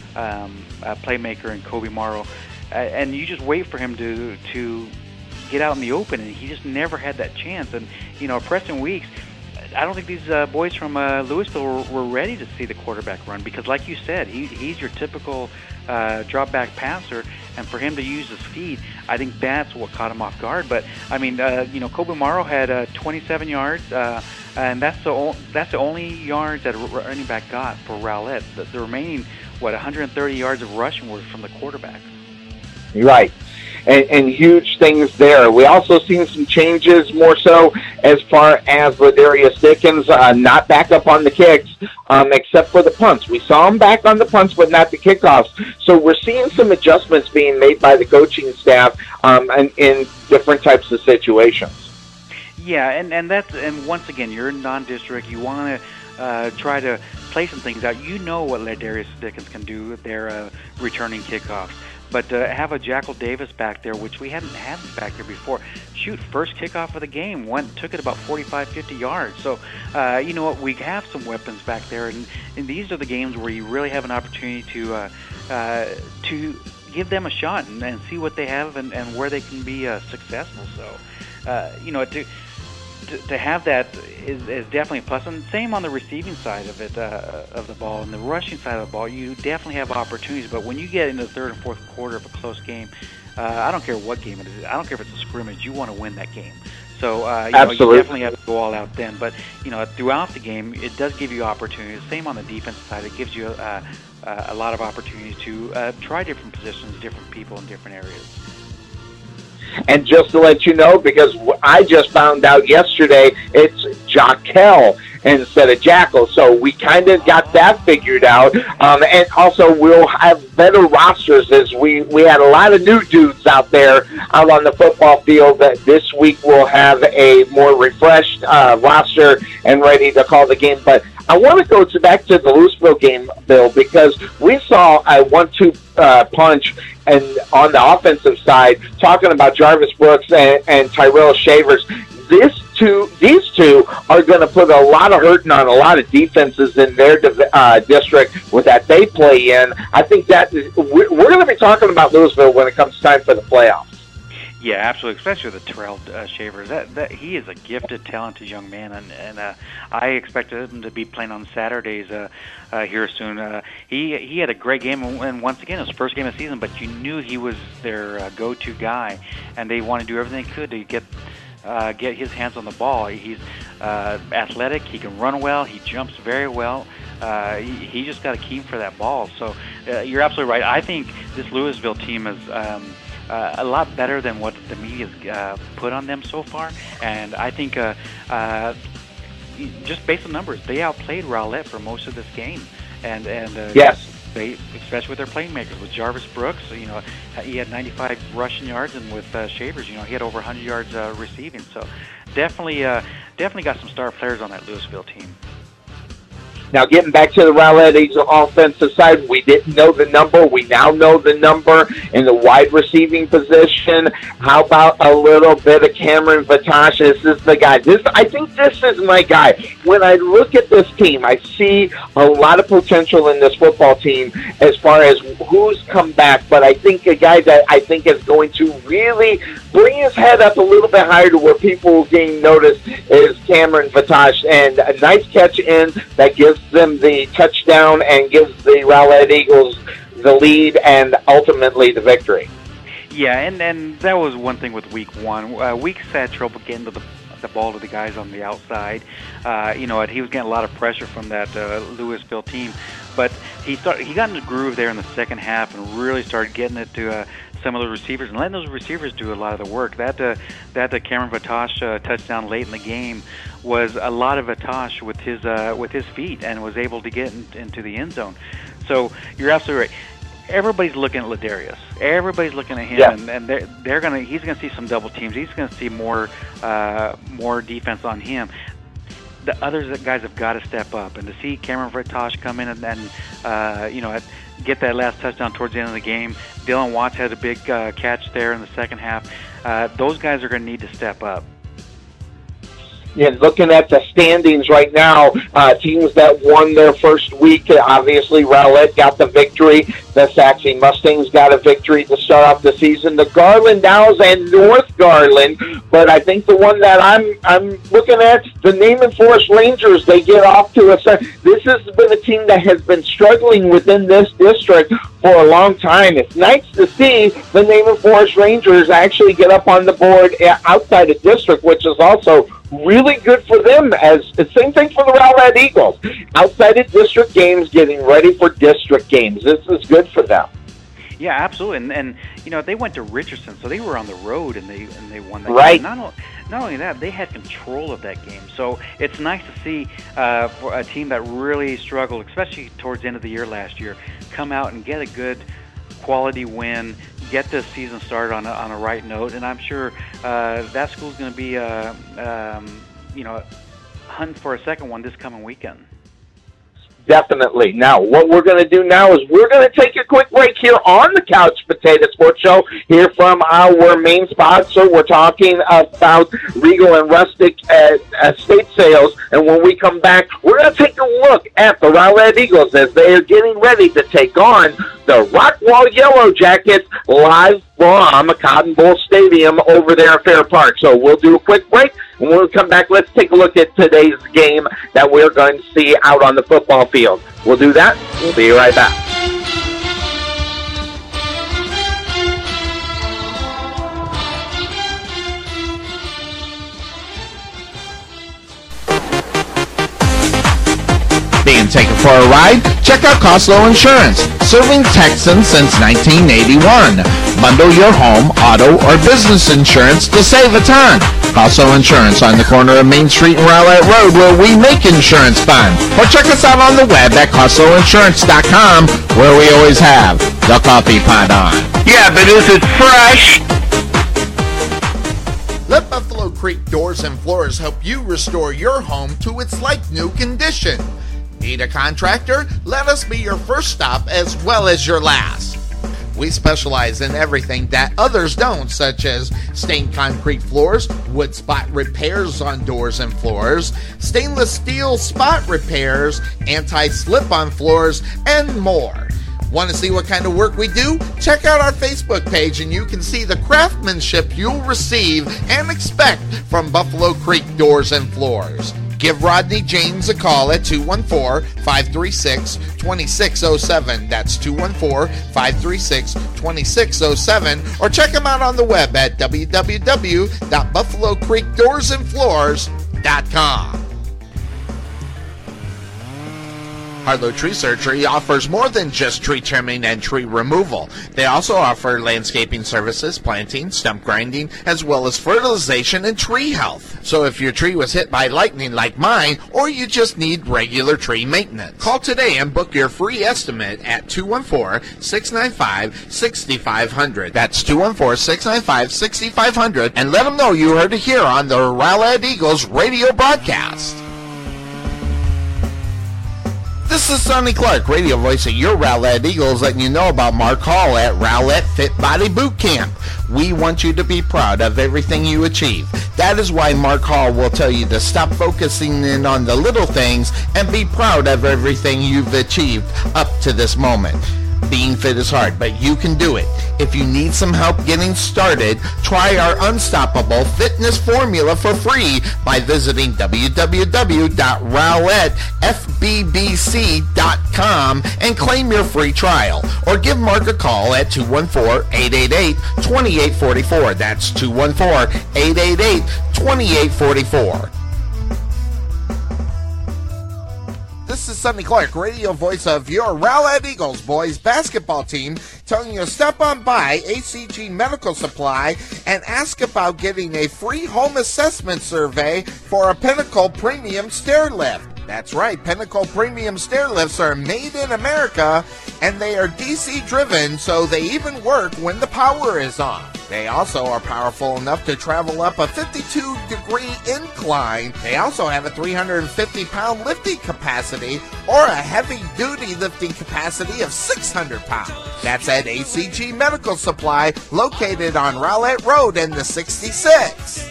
playmaker in Kobe Morrow, and you just wait for him to get out in the open, and he just never had that chance. And, you know, Preston Weeks, I don't think these boys from Louisville were ready to see the quarterback run, because like you said, he's your typical drop-back passer, and for him to use his feet, I think that's what caught him off guard. But, I mean, you know, Kobe Morrow had 27 yards, and that's the only yards that a running back got for Rowlett. The remaining 130 yards of rushing were from the quarterbacks. Right. And huge things there. We also seen some changes more so as far as Ladarius Dickens not back up on the kicks, except for the punts. We saw him back on the punts, but not the kickoffs. So we're seeing some adjustments being made by the coaching staff in different types of situations. Yeah, and once again, you're in non-district. You want to try to play some things out. You know what Ladarius Dickens can do. They're returning kickoffs. But have a Jackal Davis back there, which we hadn't had back there before. Shoot, first kickoff of the game, took it about 45, 50 yards. So, you know what, we have some weapons back there, and these are the games where you really have an opportunity to give them a shot and see what they have and where they can be successful. So, you know, to have that is definitely a plus. And same on the receiving side of it, of the ball, and the rushing side of the ball, you definitely have opportunities. But when you get into the third and fourth quarter of a close game, I don't care what game it is. I don't care if it's a scrimmage. You want to win that game. So you know, you definitely have to go all out then. But you know, throughout the game, it does give you opportunities. Same on the defensive side. It gives you a lot of opportunities to try different positions, different people in different areas. And just to let you know, because I just found out yesterday, it's Jackel instead of Jackal. So we kind of got that figured out. And also we'll have better rosters, as we had a lot of new dudes out there out on the football field. That this week we'll have a more refreshed roster and ready to call the game. But I want to go back to the Louisville game, Bill, because we saw a 1-2 punch and on the offensive side, talking about Jarvis Brooks and Tyrell Shavers. These two are going to put a lot of hurting on a lot of defenses in their district with that they play in. I think that we're going to be talking about Louisville when it comes time for the playoffs. Yeah, absolutely, especially with the Terrell Shavers. That he is a gifted, talented young man, and I expected him to be playing on Saturdays here soon. He had a great game, and once again, it was his first game of the season, but you knew he was their go-to guy, and they want to do everything they could to get his hands on the ball. He's athletic, he can run well, he jumps very well. He just got a key for that ball. So you're absolutely right. I think this Louisville team is a lot better than what the media's put on them so far, and I think just based on numbers, they outplayed Rowlett for most of this game, and yes, they, especially with their playmakers, with Jarvis Brooks, you know, he had 95 rushing yards, and with Shavers, you know, he had over 100 yards receiving. So definitely got some star players on that Louisville team. Now, getting back to the Rowlett Eagles offensive side, we didn't know the number. We now know the number in the wide receiving position. How about a little bit of Cameron Vatash? This is the guy. I think this is my guy. When I look at this team, I see a lot of potential in this football team as far as who's come back. But I think a guy that I think is going to really bring his head up a little bit higher to where people will gain notice is Cameron Vatash. And a nice catch in that gives them the touchdown and gives the Rowlett Eagles the lead and ultimately the victory. Yeah, and that was one thing with week one. Weeks had trouble getting to the ball to the guys on the outside. You know, he was getting a lot of pressure from that Louisville team, but he got in the groove there in the second half and really started getting it to some of the receivers and letting those receivers do a lot of the work. That Cameron Vatash touchdown late in the game was a lot of Vatash with his feet and was able to get into the end zone. So you're absolutely right. Everybody's looking at Ladarius. Everybody's looking at him, yeah. and he's gonna see some double teams. He's gonna see more defense on him. The other guys have got to step up, and to see Cameron Vatash come in and you know, get that last touchdown towards the end of the game. Dylan Watts had a big catch there in the second half. Those guys are going to need to step up. Yeah, looking at the standings right now, teams that won their first week, obviously Rowlett got the victory. The Saxony Mustangs got a victory to start off the season. The Garland Owls and North Garland, but I think the one that I'm looking at, the Naaman Forest Rangers, they get off to a start. This has been a team that has been struggling within this district for a long time. It's nice to see the Naaman Forest Rangers actually get up on the board outside of district, which is also really good for them. As the same thing for the Rowlett Eagles. Outside of district games, getting ready for district games. This is good for them. Yeah, absolutely. And you know, they went to Richardson, so they were on the road and they won that right. game. Not only that, they had control of that game. So it's nice to see for a team that really struggled, especially towards the end of the year last year, come out and get a good quality win, get the season started on a right note. And I'm sure that school's going to be hunting for a second one this coming weekend. Definitely. Now, what we're going to do now is we're going to take a quick break here on the Couch Potato Sports Show. Hear from our main sponsor. We're talking about Regal and Rustic estate sales. And when we come back, we're going to take a look at the Rowlett Eagles as they are getting ready to take on the Rockwall Yellow Jackets live from Cotton Bowl Stadium over there at Fair Park. So we'll do a quick break. And when we come back, let's take a look at today's game that we're going to see out on the football field. We'll do that. We'll be right back. Being taken for a ride? Check out Costlow Insurance, serving Texans since 1981. Bundle your home, auto, or business insurance to save a ton. Costlow Insurance on the corner of Main Street and Rowlett Road, where we make insurance fun. Or check us out on the web at CostlowInsurance.com, where we always have the coffee pot on. Yeah, but is it fresh? Let Buffalo Creek Doors and Floors help you restore your home to its like-new condition. Need a contractor? Let us be your first stop as well as your last. We specialize in everything that others don't, such as stained concrete floors, wood spot repairs on doors and floors, stainless steel spot repairs, anti-slip-on floors, and more. Want to see what kind of work we do? Check out our Facebook page and you can see the craftsmanship you'll receive and expect from Buffalo Creek Doors and Floors. Give Rodney James a call at 214-536-2607. That's 214-536-2607. Or check him out on the web at www.buffalocreekdoorsandfloors.com. Harlow Tree Surgery offers more than just tree trimming and tree removal. They also offer landscaping services, planting, stump grinding, as well as fertilization and tree health. So if your tree was hit by lightning like mine, or you just need regular tree maintenance, call today and book your free estimate at 214-695-6500. That's 214-695-6500, and let them know you heard it here on the Rowlett Eagles radio broadcast. This is Sonny Clark, radio voice of your Rowlett Eagles, letting you know about Mark Hall at Rowlett Fit Body Boot Camp. We want you to be proud of everything you achieve. That is why Mark Hall will tell you to stop focusing in on the little things and be proud of everything you've achieved up to this moment. Being fit is hard, but you can do it. If you need some help getting started, try our Unstoppable Fitness Formula for free by visiting www.rowlettfbbc.com and claim your free trial. Or give Mark a call at 214-888-2844. That's 214-888-2844. This is Sonny Clark, radio voice of your Rowlett Eagles boys basketball team, telling you to step on by ACG Medical Supply and ask about getting a free home assessment survey for a Pinnacle Premium Stair Lift. That's right, Pinnacle Premium Stair Lifts are made in America, and they are DC driven, so they even work when the power is on. They also are powerful enough to travel up a 52-degree incline. They also have a 350-pound lifting capacity or a heavy-duty lifting capacity of 600 pounds. That's at ACG Medical Supply, located on Rowlett Road in the 66.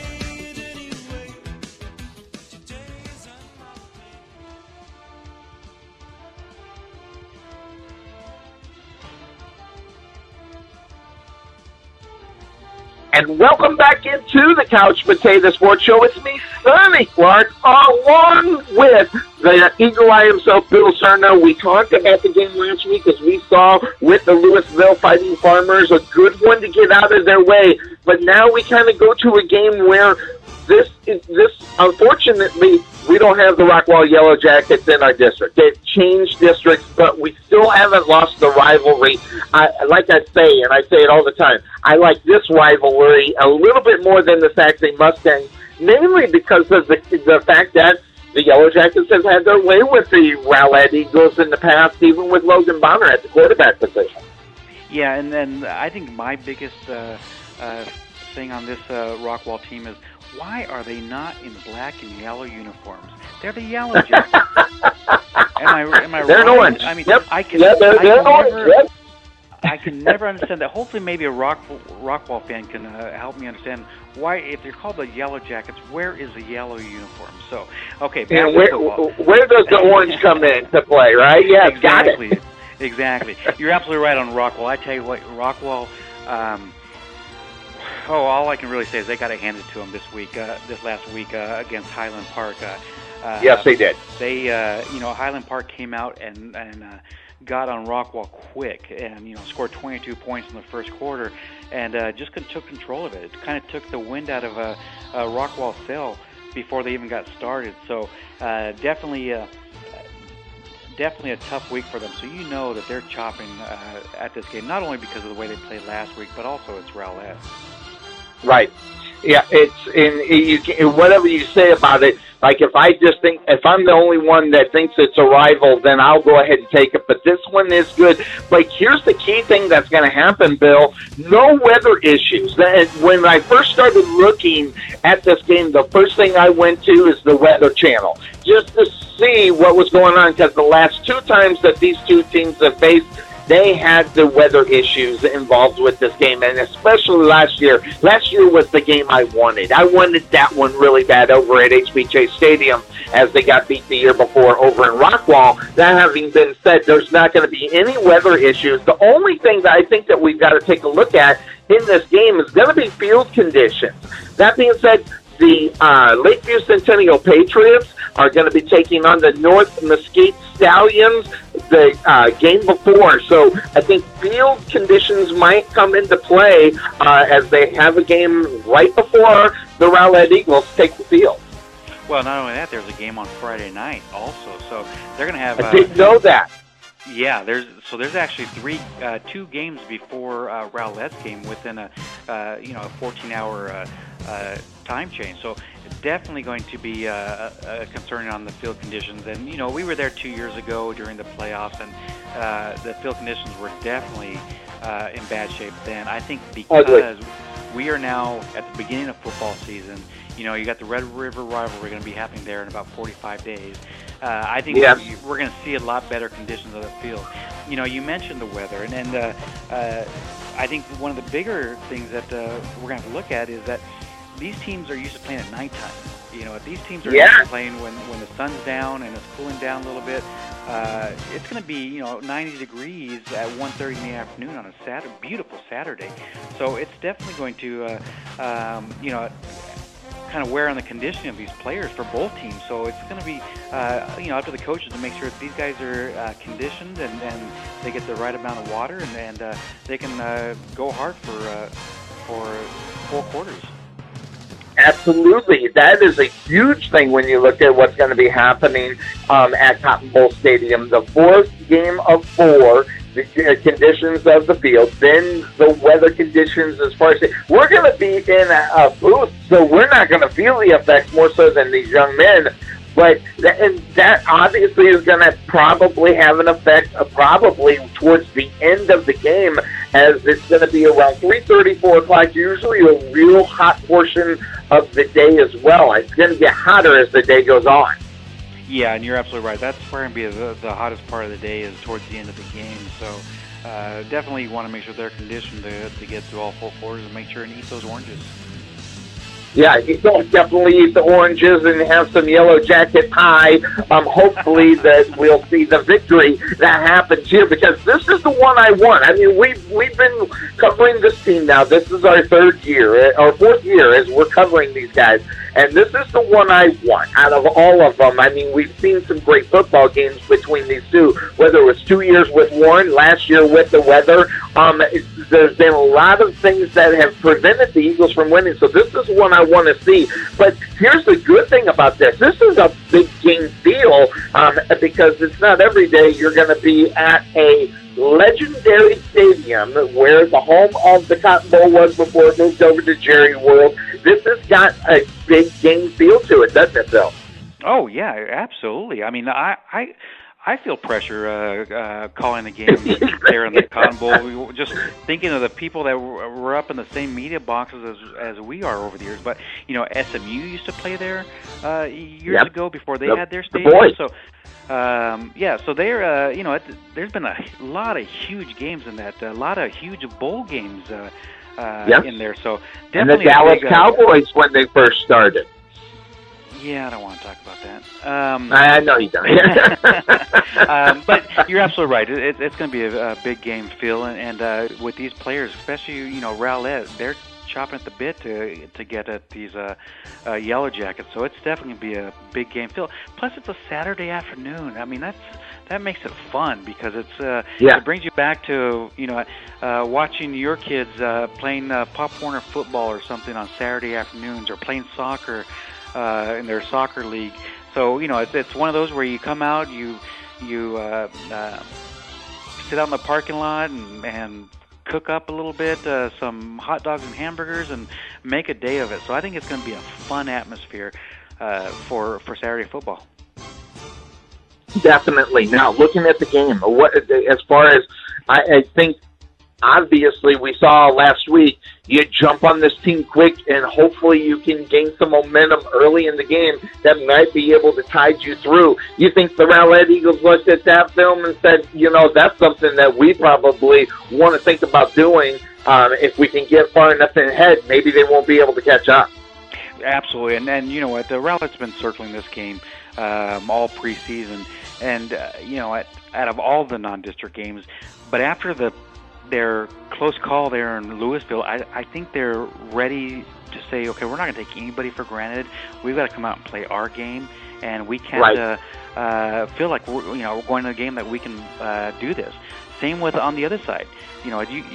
And welcome back into the Couch Potato Sports Show. It's me, Sonny Clark, along with the Eagle Eye himself, Bill Cerno. We talked about the game last week, as we saw with the Louisville Fighting Farmers, a good one to get out of their way. But now we kind of go to a game where this unfortunately, we don't have the Rockwall Yellow Jackets in our district. They've changed districts, but we still haven't lost the rivalry. Like I say, and I say it all the time, I like this rivalry a little bit more than the Saxony Mustangs, mainly because of the fact that the Yellow Jackets have had their way with the Rowlett Eagles in the past, even with Logan Bonner at the quarterback position. Yeah, and then I think my biggest thing on this Rockwall team is, why are they not in black and yellow uniforms? They're the Yellow Jackets. Am I they're right? orange. I mean, yep. I can never understand that. Hopefully, maybe a Rockwall fan can help me understand why, if they're called the Yellow Jackets, where is the yellow uniform? So, okay. And where does the orange come in to play, right? Yeah, exactly. Got it. Exactly. You're absolutely right on Rockwall. I tell you what, Rockwall... all I can really say is they got it handed to them this last week against Highland Park. Yes, they did. They, Highland Park came out and got on Rockwall quick and, scored 22 points in the first quarter and just took control of it. It kind of took the wind out of Rockwall's sail before they even got started. So definitely a tough week for them. So you know that they're chopping at this game, not only because of the way they played last week, but also it's Rowlett. Right. Yeah, whatever you say about it, like if I'm the only one that thinks it's a rival, then I'll go ahead and take it. But this one is good. But here's the key thing that's going to happen, Bill. No weather issues. When I first started looking at this game, the first thing I went to is the Weather Channel, just to see what was going on, because the last two times that these two teams have faced, they had the weather issues involved with this game, and especially last year. Last year was the game I wanted. I wanted that one really bad over at HBJ Stadium, as they got beat the year before over in Rockwall. That having been said, there's not going to be any weather issues. The only thing that I think that we've got to take a look at in this game is going to be field conditions. That being said, the Lakeview Centennial Patriots are going to be taking on the North Mesquite Stallions the game before. So I think field conditions might come into play as they have a game right before the Rowlett Eagles take the field. Well, not only that, there's a game on Friday night also. So they're going to have... I didn't know that. Yeah, there's actually two games before Rowlett's game within a 14-hour time change. So it's definitely going to be concerning on the field conditions. And we were there 2 years ago during the playoffs, and the field conditions were definitely in bad shape then. I think because we are now at the beginning of football season. You got the Red River rivalry going to be happening there in about 45 days. I think we're going to see a lot better conditions of the field. You mentioned the weather, and I think one of the bigger things that we're going to have to look at is that these teams are used to playing at nighttime. These teams are used to playing when the sun's down and it's cooling down a little bit. It's going to be 90 degrees at 1:30 in the afternoon on a beautiful Saturday. So it's definitely going to kind of wear on the conditioning of these players for both teams. So it's going to be up to the coaches to make sure that these guys are conditioned and they get the right amount of water and they can go hard for 4 quarters. Absolutely. That is a huge thing when you look at what's going to be happening at Cotton Bowl Stadium. The fourth game of 4, the conditions of the field, then the weather conditions as far as... We're going to be in a booth, so we're not going to feel the effects more so than these young men. But that obviously is going to probably have an effect probably towards the end of the game, as it's going to be around 3:30, 4 o'clock, usually a real hot portion of the day as well. It's going to get hotter as the day goes on. Yeah, and you're absolutely right. That's going to be the hottest part of the day is towards the end of the game. So definitely want to make sure they're conditioned to get through all 4 quarters and make sure and eat those oranges. Yeah, you don't definitely eat the oranges and have some Yellow Jacket pie. Hopefully that we'll see the victory that happens here, because this is the one I want. I mean, we've been covering this team now. This is our fourth year as we're covering these guys, and this is the one I want out of all of them. I mean, we've seen some great football games between these two, whether it was 2 years with Warren, last year with the weather. There's been a lot of things that have prevented the Eagles from winning, so this is one I want to see. But here's the good thing about this. This is a big game deal because it's not every day you're going to be at a legendary stadium where the home of the Cotton Bowl was before it moved over to Jerry World. This has got a big game feel to it, doesn't it, Bill? Oh, yeah, absolutely. I mean, I feel pressure calling the game there in the Cotton Bowl. We were just thinking of the people that were up in the same media boxes as we are over the years. But, you know, SMU used to play there years ago before they had their stadium. So, so they're, you know, there's been a lot of huge games in that, a lot of huge bowl games in there. So definitely. And the Dallas Cowboys when they first started. Yeah, I don't want to talk about that. I know you don't. But you're absolutely right. It's going to be a big game, Phil, and with these players, especially, you know, Rowlett, they're chopping at the bit to get at these Yellow Jackets. So it's definitely going to be a big game, Phil. Plus, it's a Saturday afternoon. I mean, that makes it fun because it brings you back to, you know, watching your kids playing Pop Warner football or something on Saturday afternoons, or playing soccer in their soccer league. So, you know, it's one of those where you come out, you sit out in the parking lot and cook up a little bit, some hot dogs and hamburgers, and make a day of it. So I think it's going to be a fun atmosphere for Saturday football. Definitely. Now, looking at the game, as far as I think, obviously, we saw last week, you jump on this team quick, and hopefully you can gain some momentum early in the game that might be able to tide you through. You think the Rowlett Eagles looked at that film and said, you know, that's something that we probably want to think about doing. If we can get far enough ahead, maybe they won't be able to catch up. Absolutely. And you know what? The Rowlett's been circling this game all preseason. And, you know, out of all the non-district games, but after their close call there in Louisville, I think they're ready to say, okay, we're not going to take anybody for granted. We've got to come out and play our game, and we can't feel like we're going to a game that we can do this. Same with on the other side. You know, you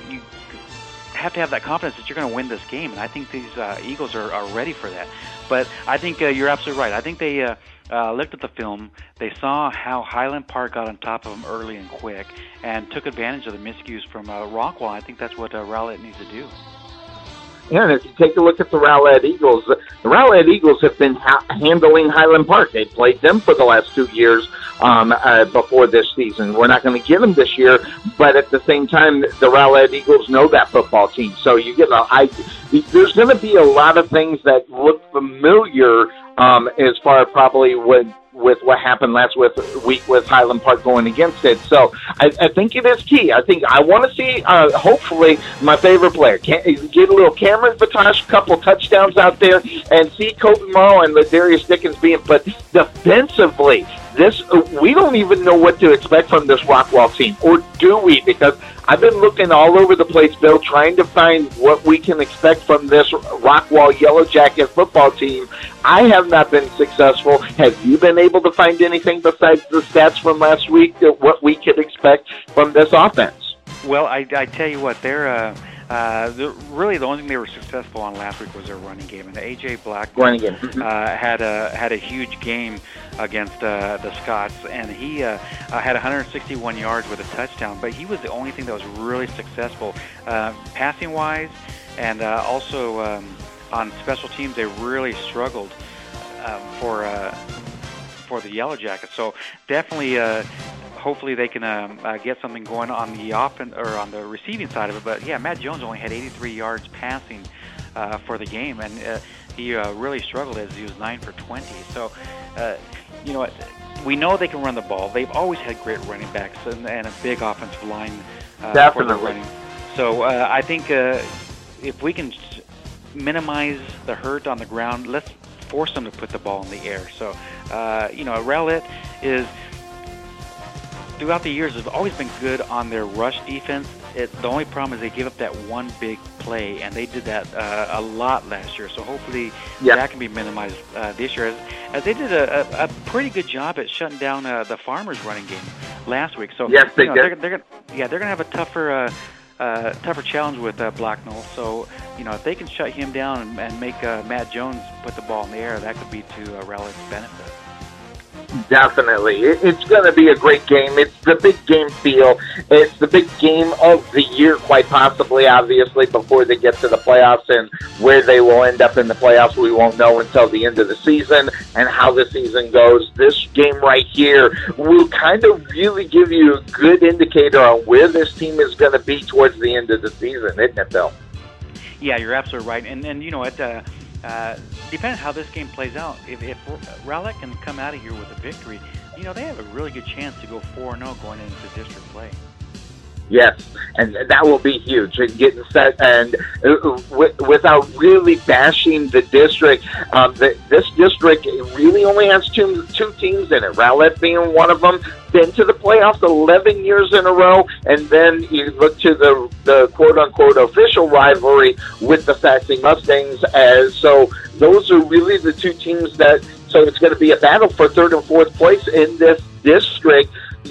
have to have that confidence that you're going to win this game, and I think these Eagles are ready for that. But I think you're absolutely right. I think they looked at the film. They saw how Highland Park got on top of them early and quick and took advantage of the miscues from Rockwall. I think that's what Rowlett needs to do. Yeah, and if you take a look at the Rowlett Eagles have been handling Highland Park. They played them for the last 2 years before this season. We're not going to get them this year, but at the same time, the Rowlett Eagles know that football team. So you get there's going to be a lot of things that look familiar as far as probably with what happened last week with Highland Park going against it. So I think it is key. I want to see, hopefully, my favorite player. Get a little Cameron Batosh, a couple touchdowns out there, and see Kobe Morrow and Ladarius Dickens being, but defensively, we don't even know what to expect from this Rockwall team, or do we? Because I've been looking all over the place, Bill, trying to find what we can expect from this Rockwall Yellow Jacket football team. I have not been successful. Have you been able to find anything besides the stats from last week, what we could expect from this offense? Well, I tell you what, they're really the only thing they were successful on last week was their running game, and A.J. Blackburn had a huge game against the Scots, and he had 161 yards with a touchdown, but he was the only thing that was really successful passing wise, and also on special teams they really struggled for the Yellow Jackets. So definitely hopefully they can get something going on the on the receiving side of it. But yeah, Matt Jones only had 83 yards passing for the game, and he really struggled as he was 9 for 20. So you know what? We know they can run the ball. They've always had great running backs and a big offensive line for their running. So I think if we can minimize the hurt on the ground. Let's force them to put the ball in the air. So, Rowlett is, throughout the years, have always been good on their rush defense. The only problem is they give up that one big play, and they did that a lot last year. So hopefully that can be minimized this year, as they did a pretty good job at shutting down the Farmers' running game last week. So yes, they did. They're gonna have a tougher challenge with Blacknell. So if they can shut him down and make Matt Jones put the ball in the air, that could be to Rowlett's benefit. Definitely. It's going to be a great game. It's the big game feel. It's the big game of the year, quite possibly, obviously, before they get to the playoffs, and where they will end up in the playoffs we won't know until the end of the season and how the season goes. This game right here will kind of really give you a good indicator on where this team is going to be towards the end of the season, isn't it, Bill? Yeah, you're absolutely right. And you know what? Depending on how this game plays out, if Rowlett can come out of here with a victory, they have a really good chance to go 4-0 going into district play. Yes, and that will be huge. And getting set, and without really bashing the district, this district really only has two teams in it. Rowlett being one of them, been to the playoffs 11 years in a row, and then you look to the quote-unquote official rivalry with the Saxony Mustangs. So those are really the two teams so it's going to be a battle for third and fourth place in this district,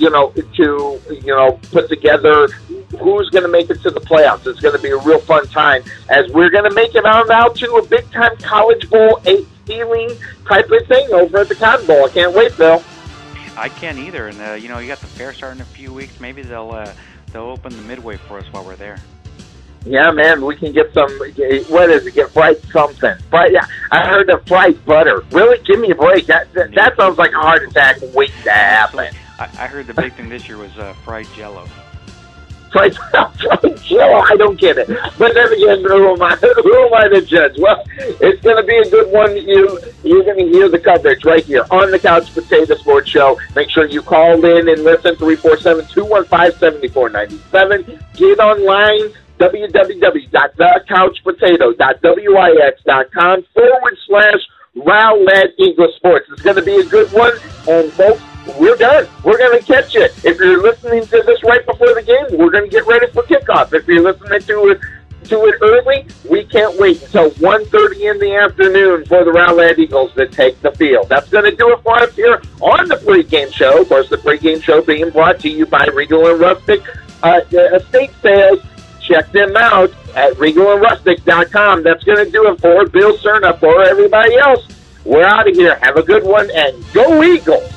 to put together who's going to make it to the playoffs. It's going to be a real fun time, as we're going to make it on out to a big-time College Bowl feeling type of thing over at the Cotton Bowl. I can't wait, Bill. I can't either, and you got the fair starting in a few weeks. Maybe they'll open the Midway for us while we're there. Yeah, man, we can get some. What is it? Get fried something. I heard of fried butter. Really, give me a break. That sounds like a heart attack waiting to happen. I heard the big thing this year was fried Jello. Fried Jello, I don't get it. But then again, who am I to judge? Well, it's going to be a good one. You're going to hear the coverage right here on the Couch Potato Sports Show. Make sure you call in and listen. 347-215-7497. Get online. www.thecouchpotato.wix.com/Rowlett Eagle Sports. It's going to be a good one, and folks, we're done. We're going to catch you. If you're listening to this right before the game, we're going to get ready for kickoff. If you're listening to it early, we can't wait until 1:30 in the afternoon for the Rowlett Eagles to take the field. That's going to do it for us here on the pregame show. Of course, the pregame show being brought to you by Regal and Rustic Estate Sales. Check them out at regalandrustic.com. That's going to do it for Bill Cerna, for everybody else. We're out of here. Have a good one, and go Eagles!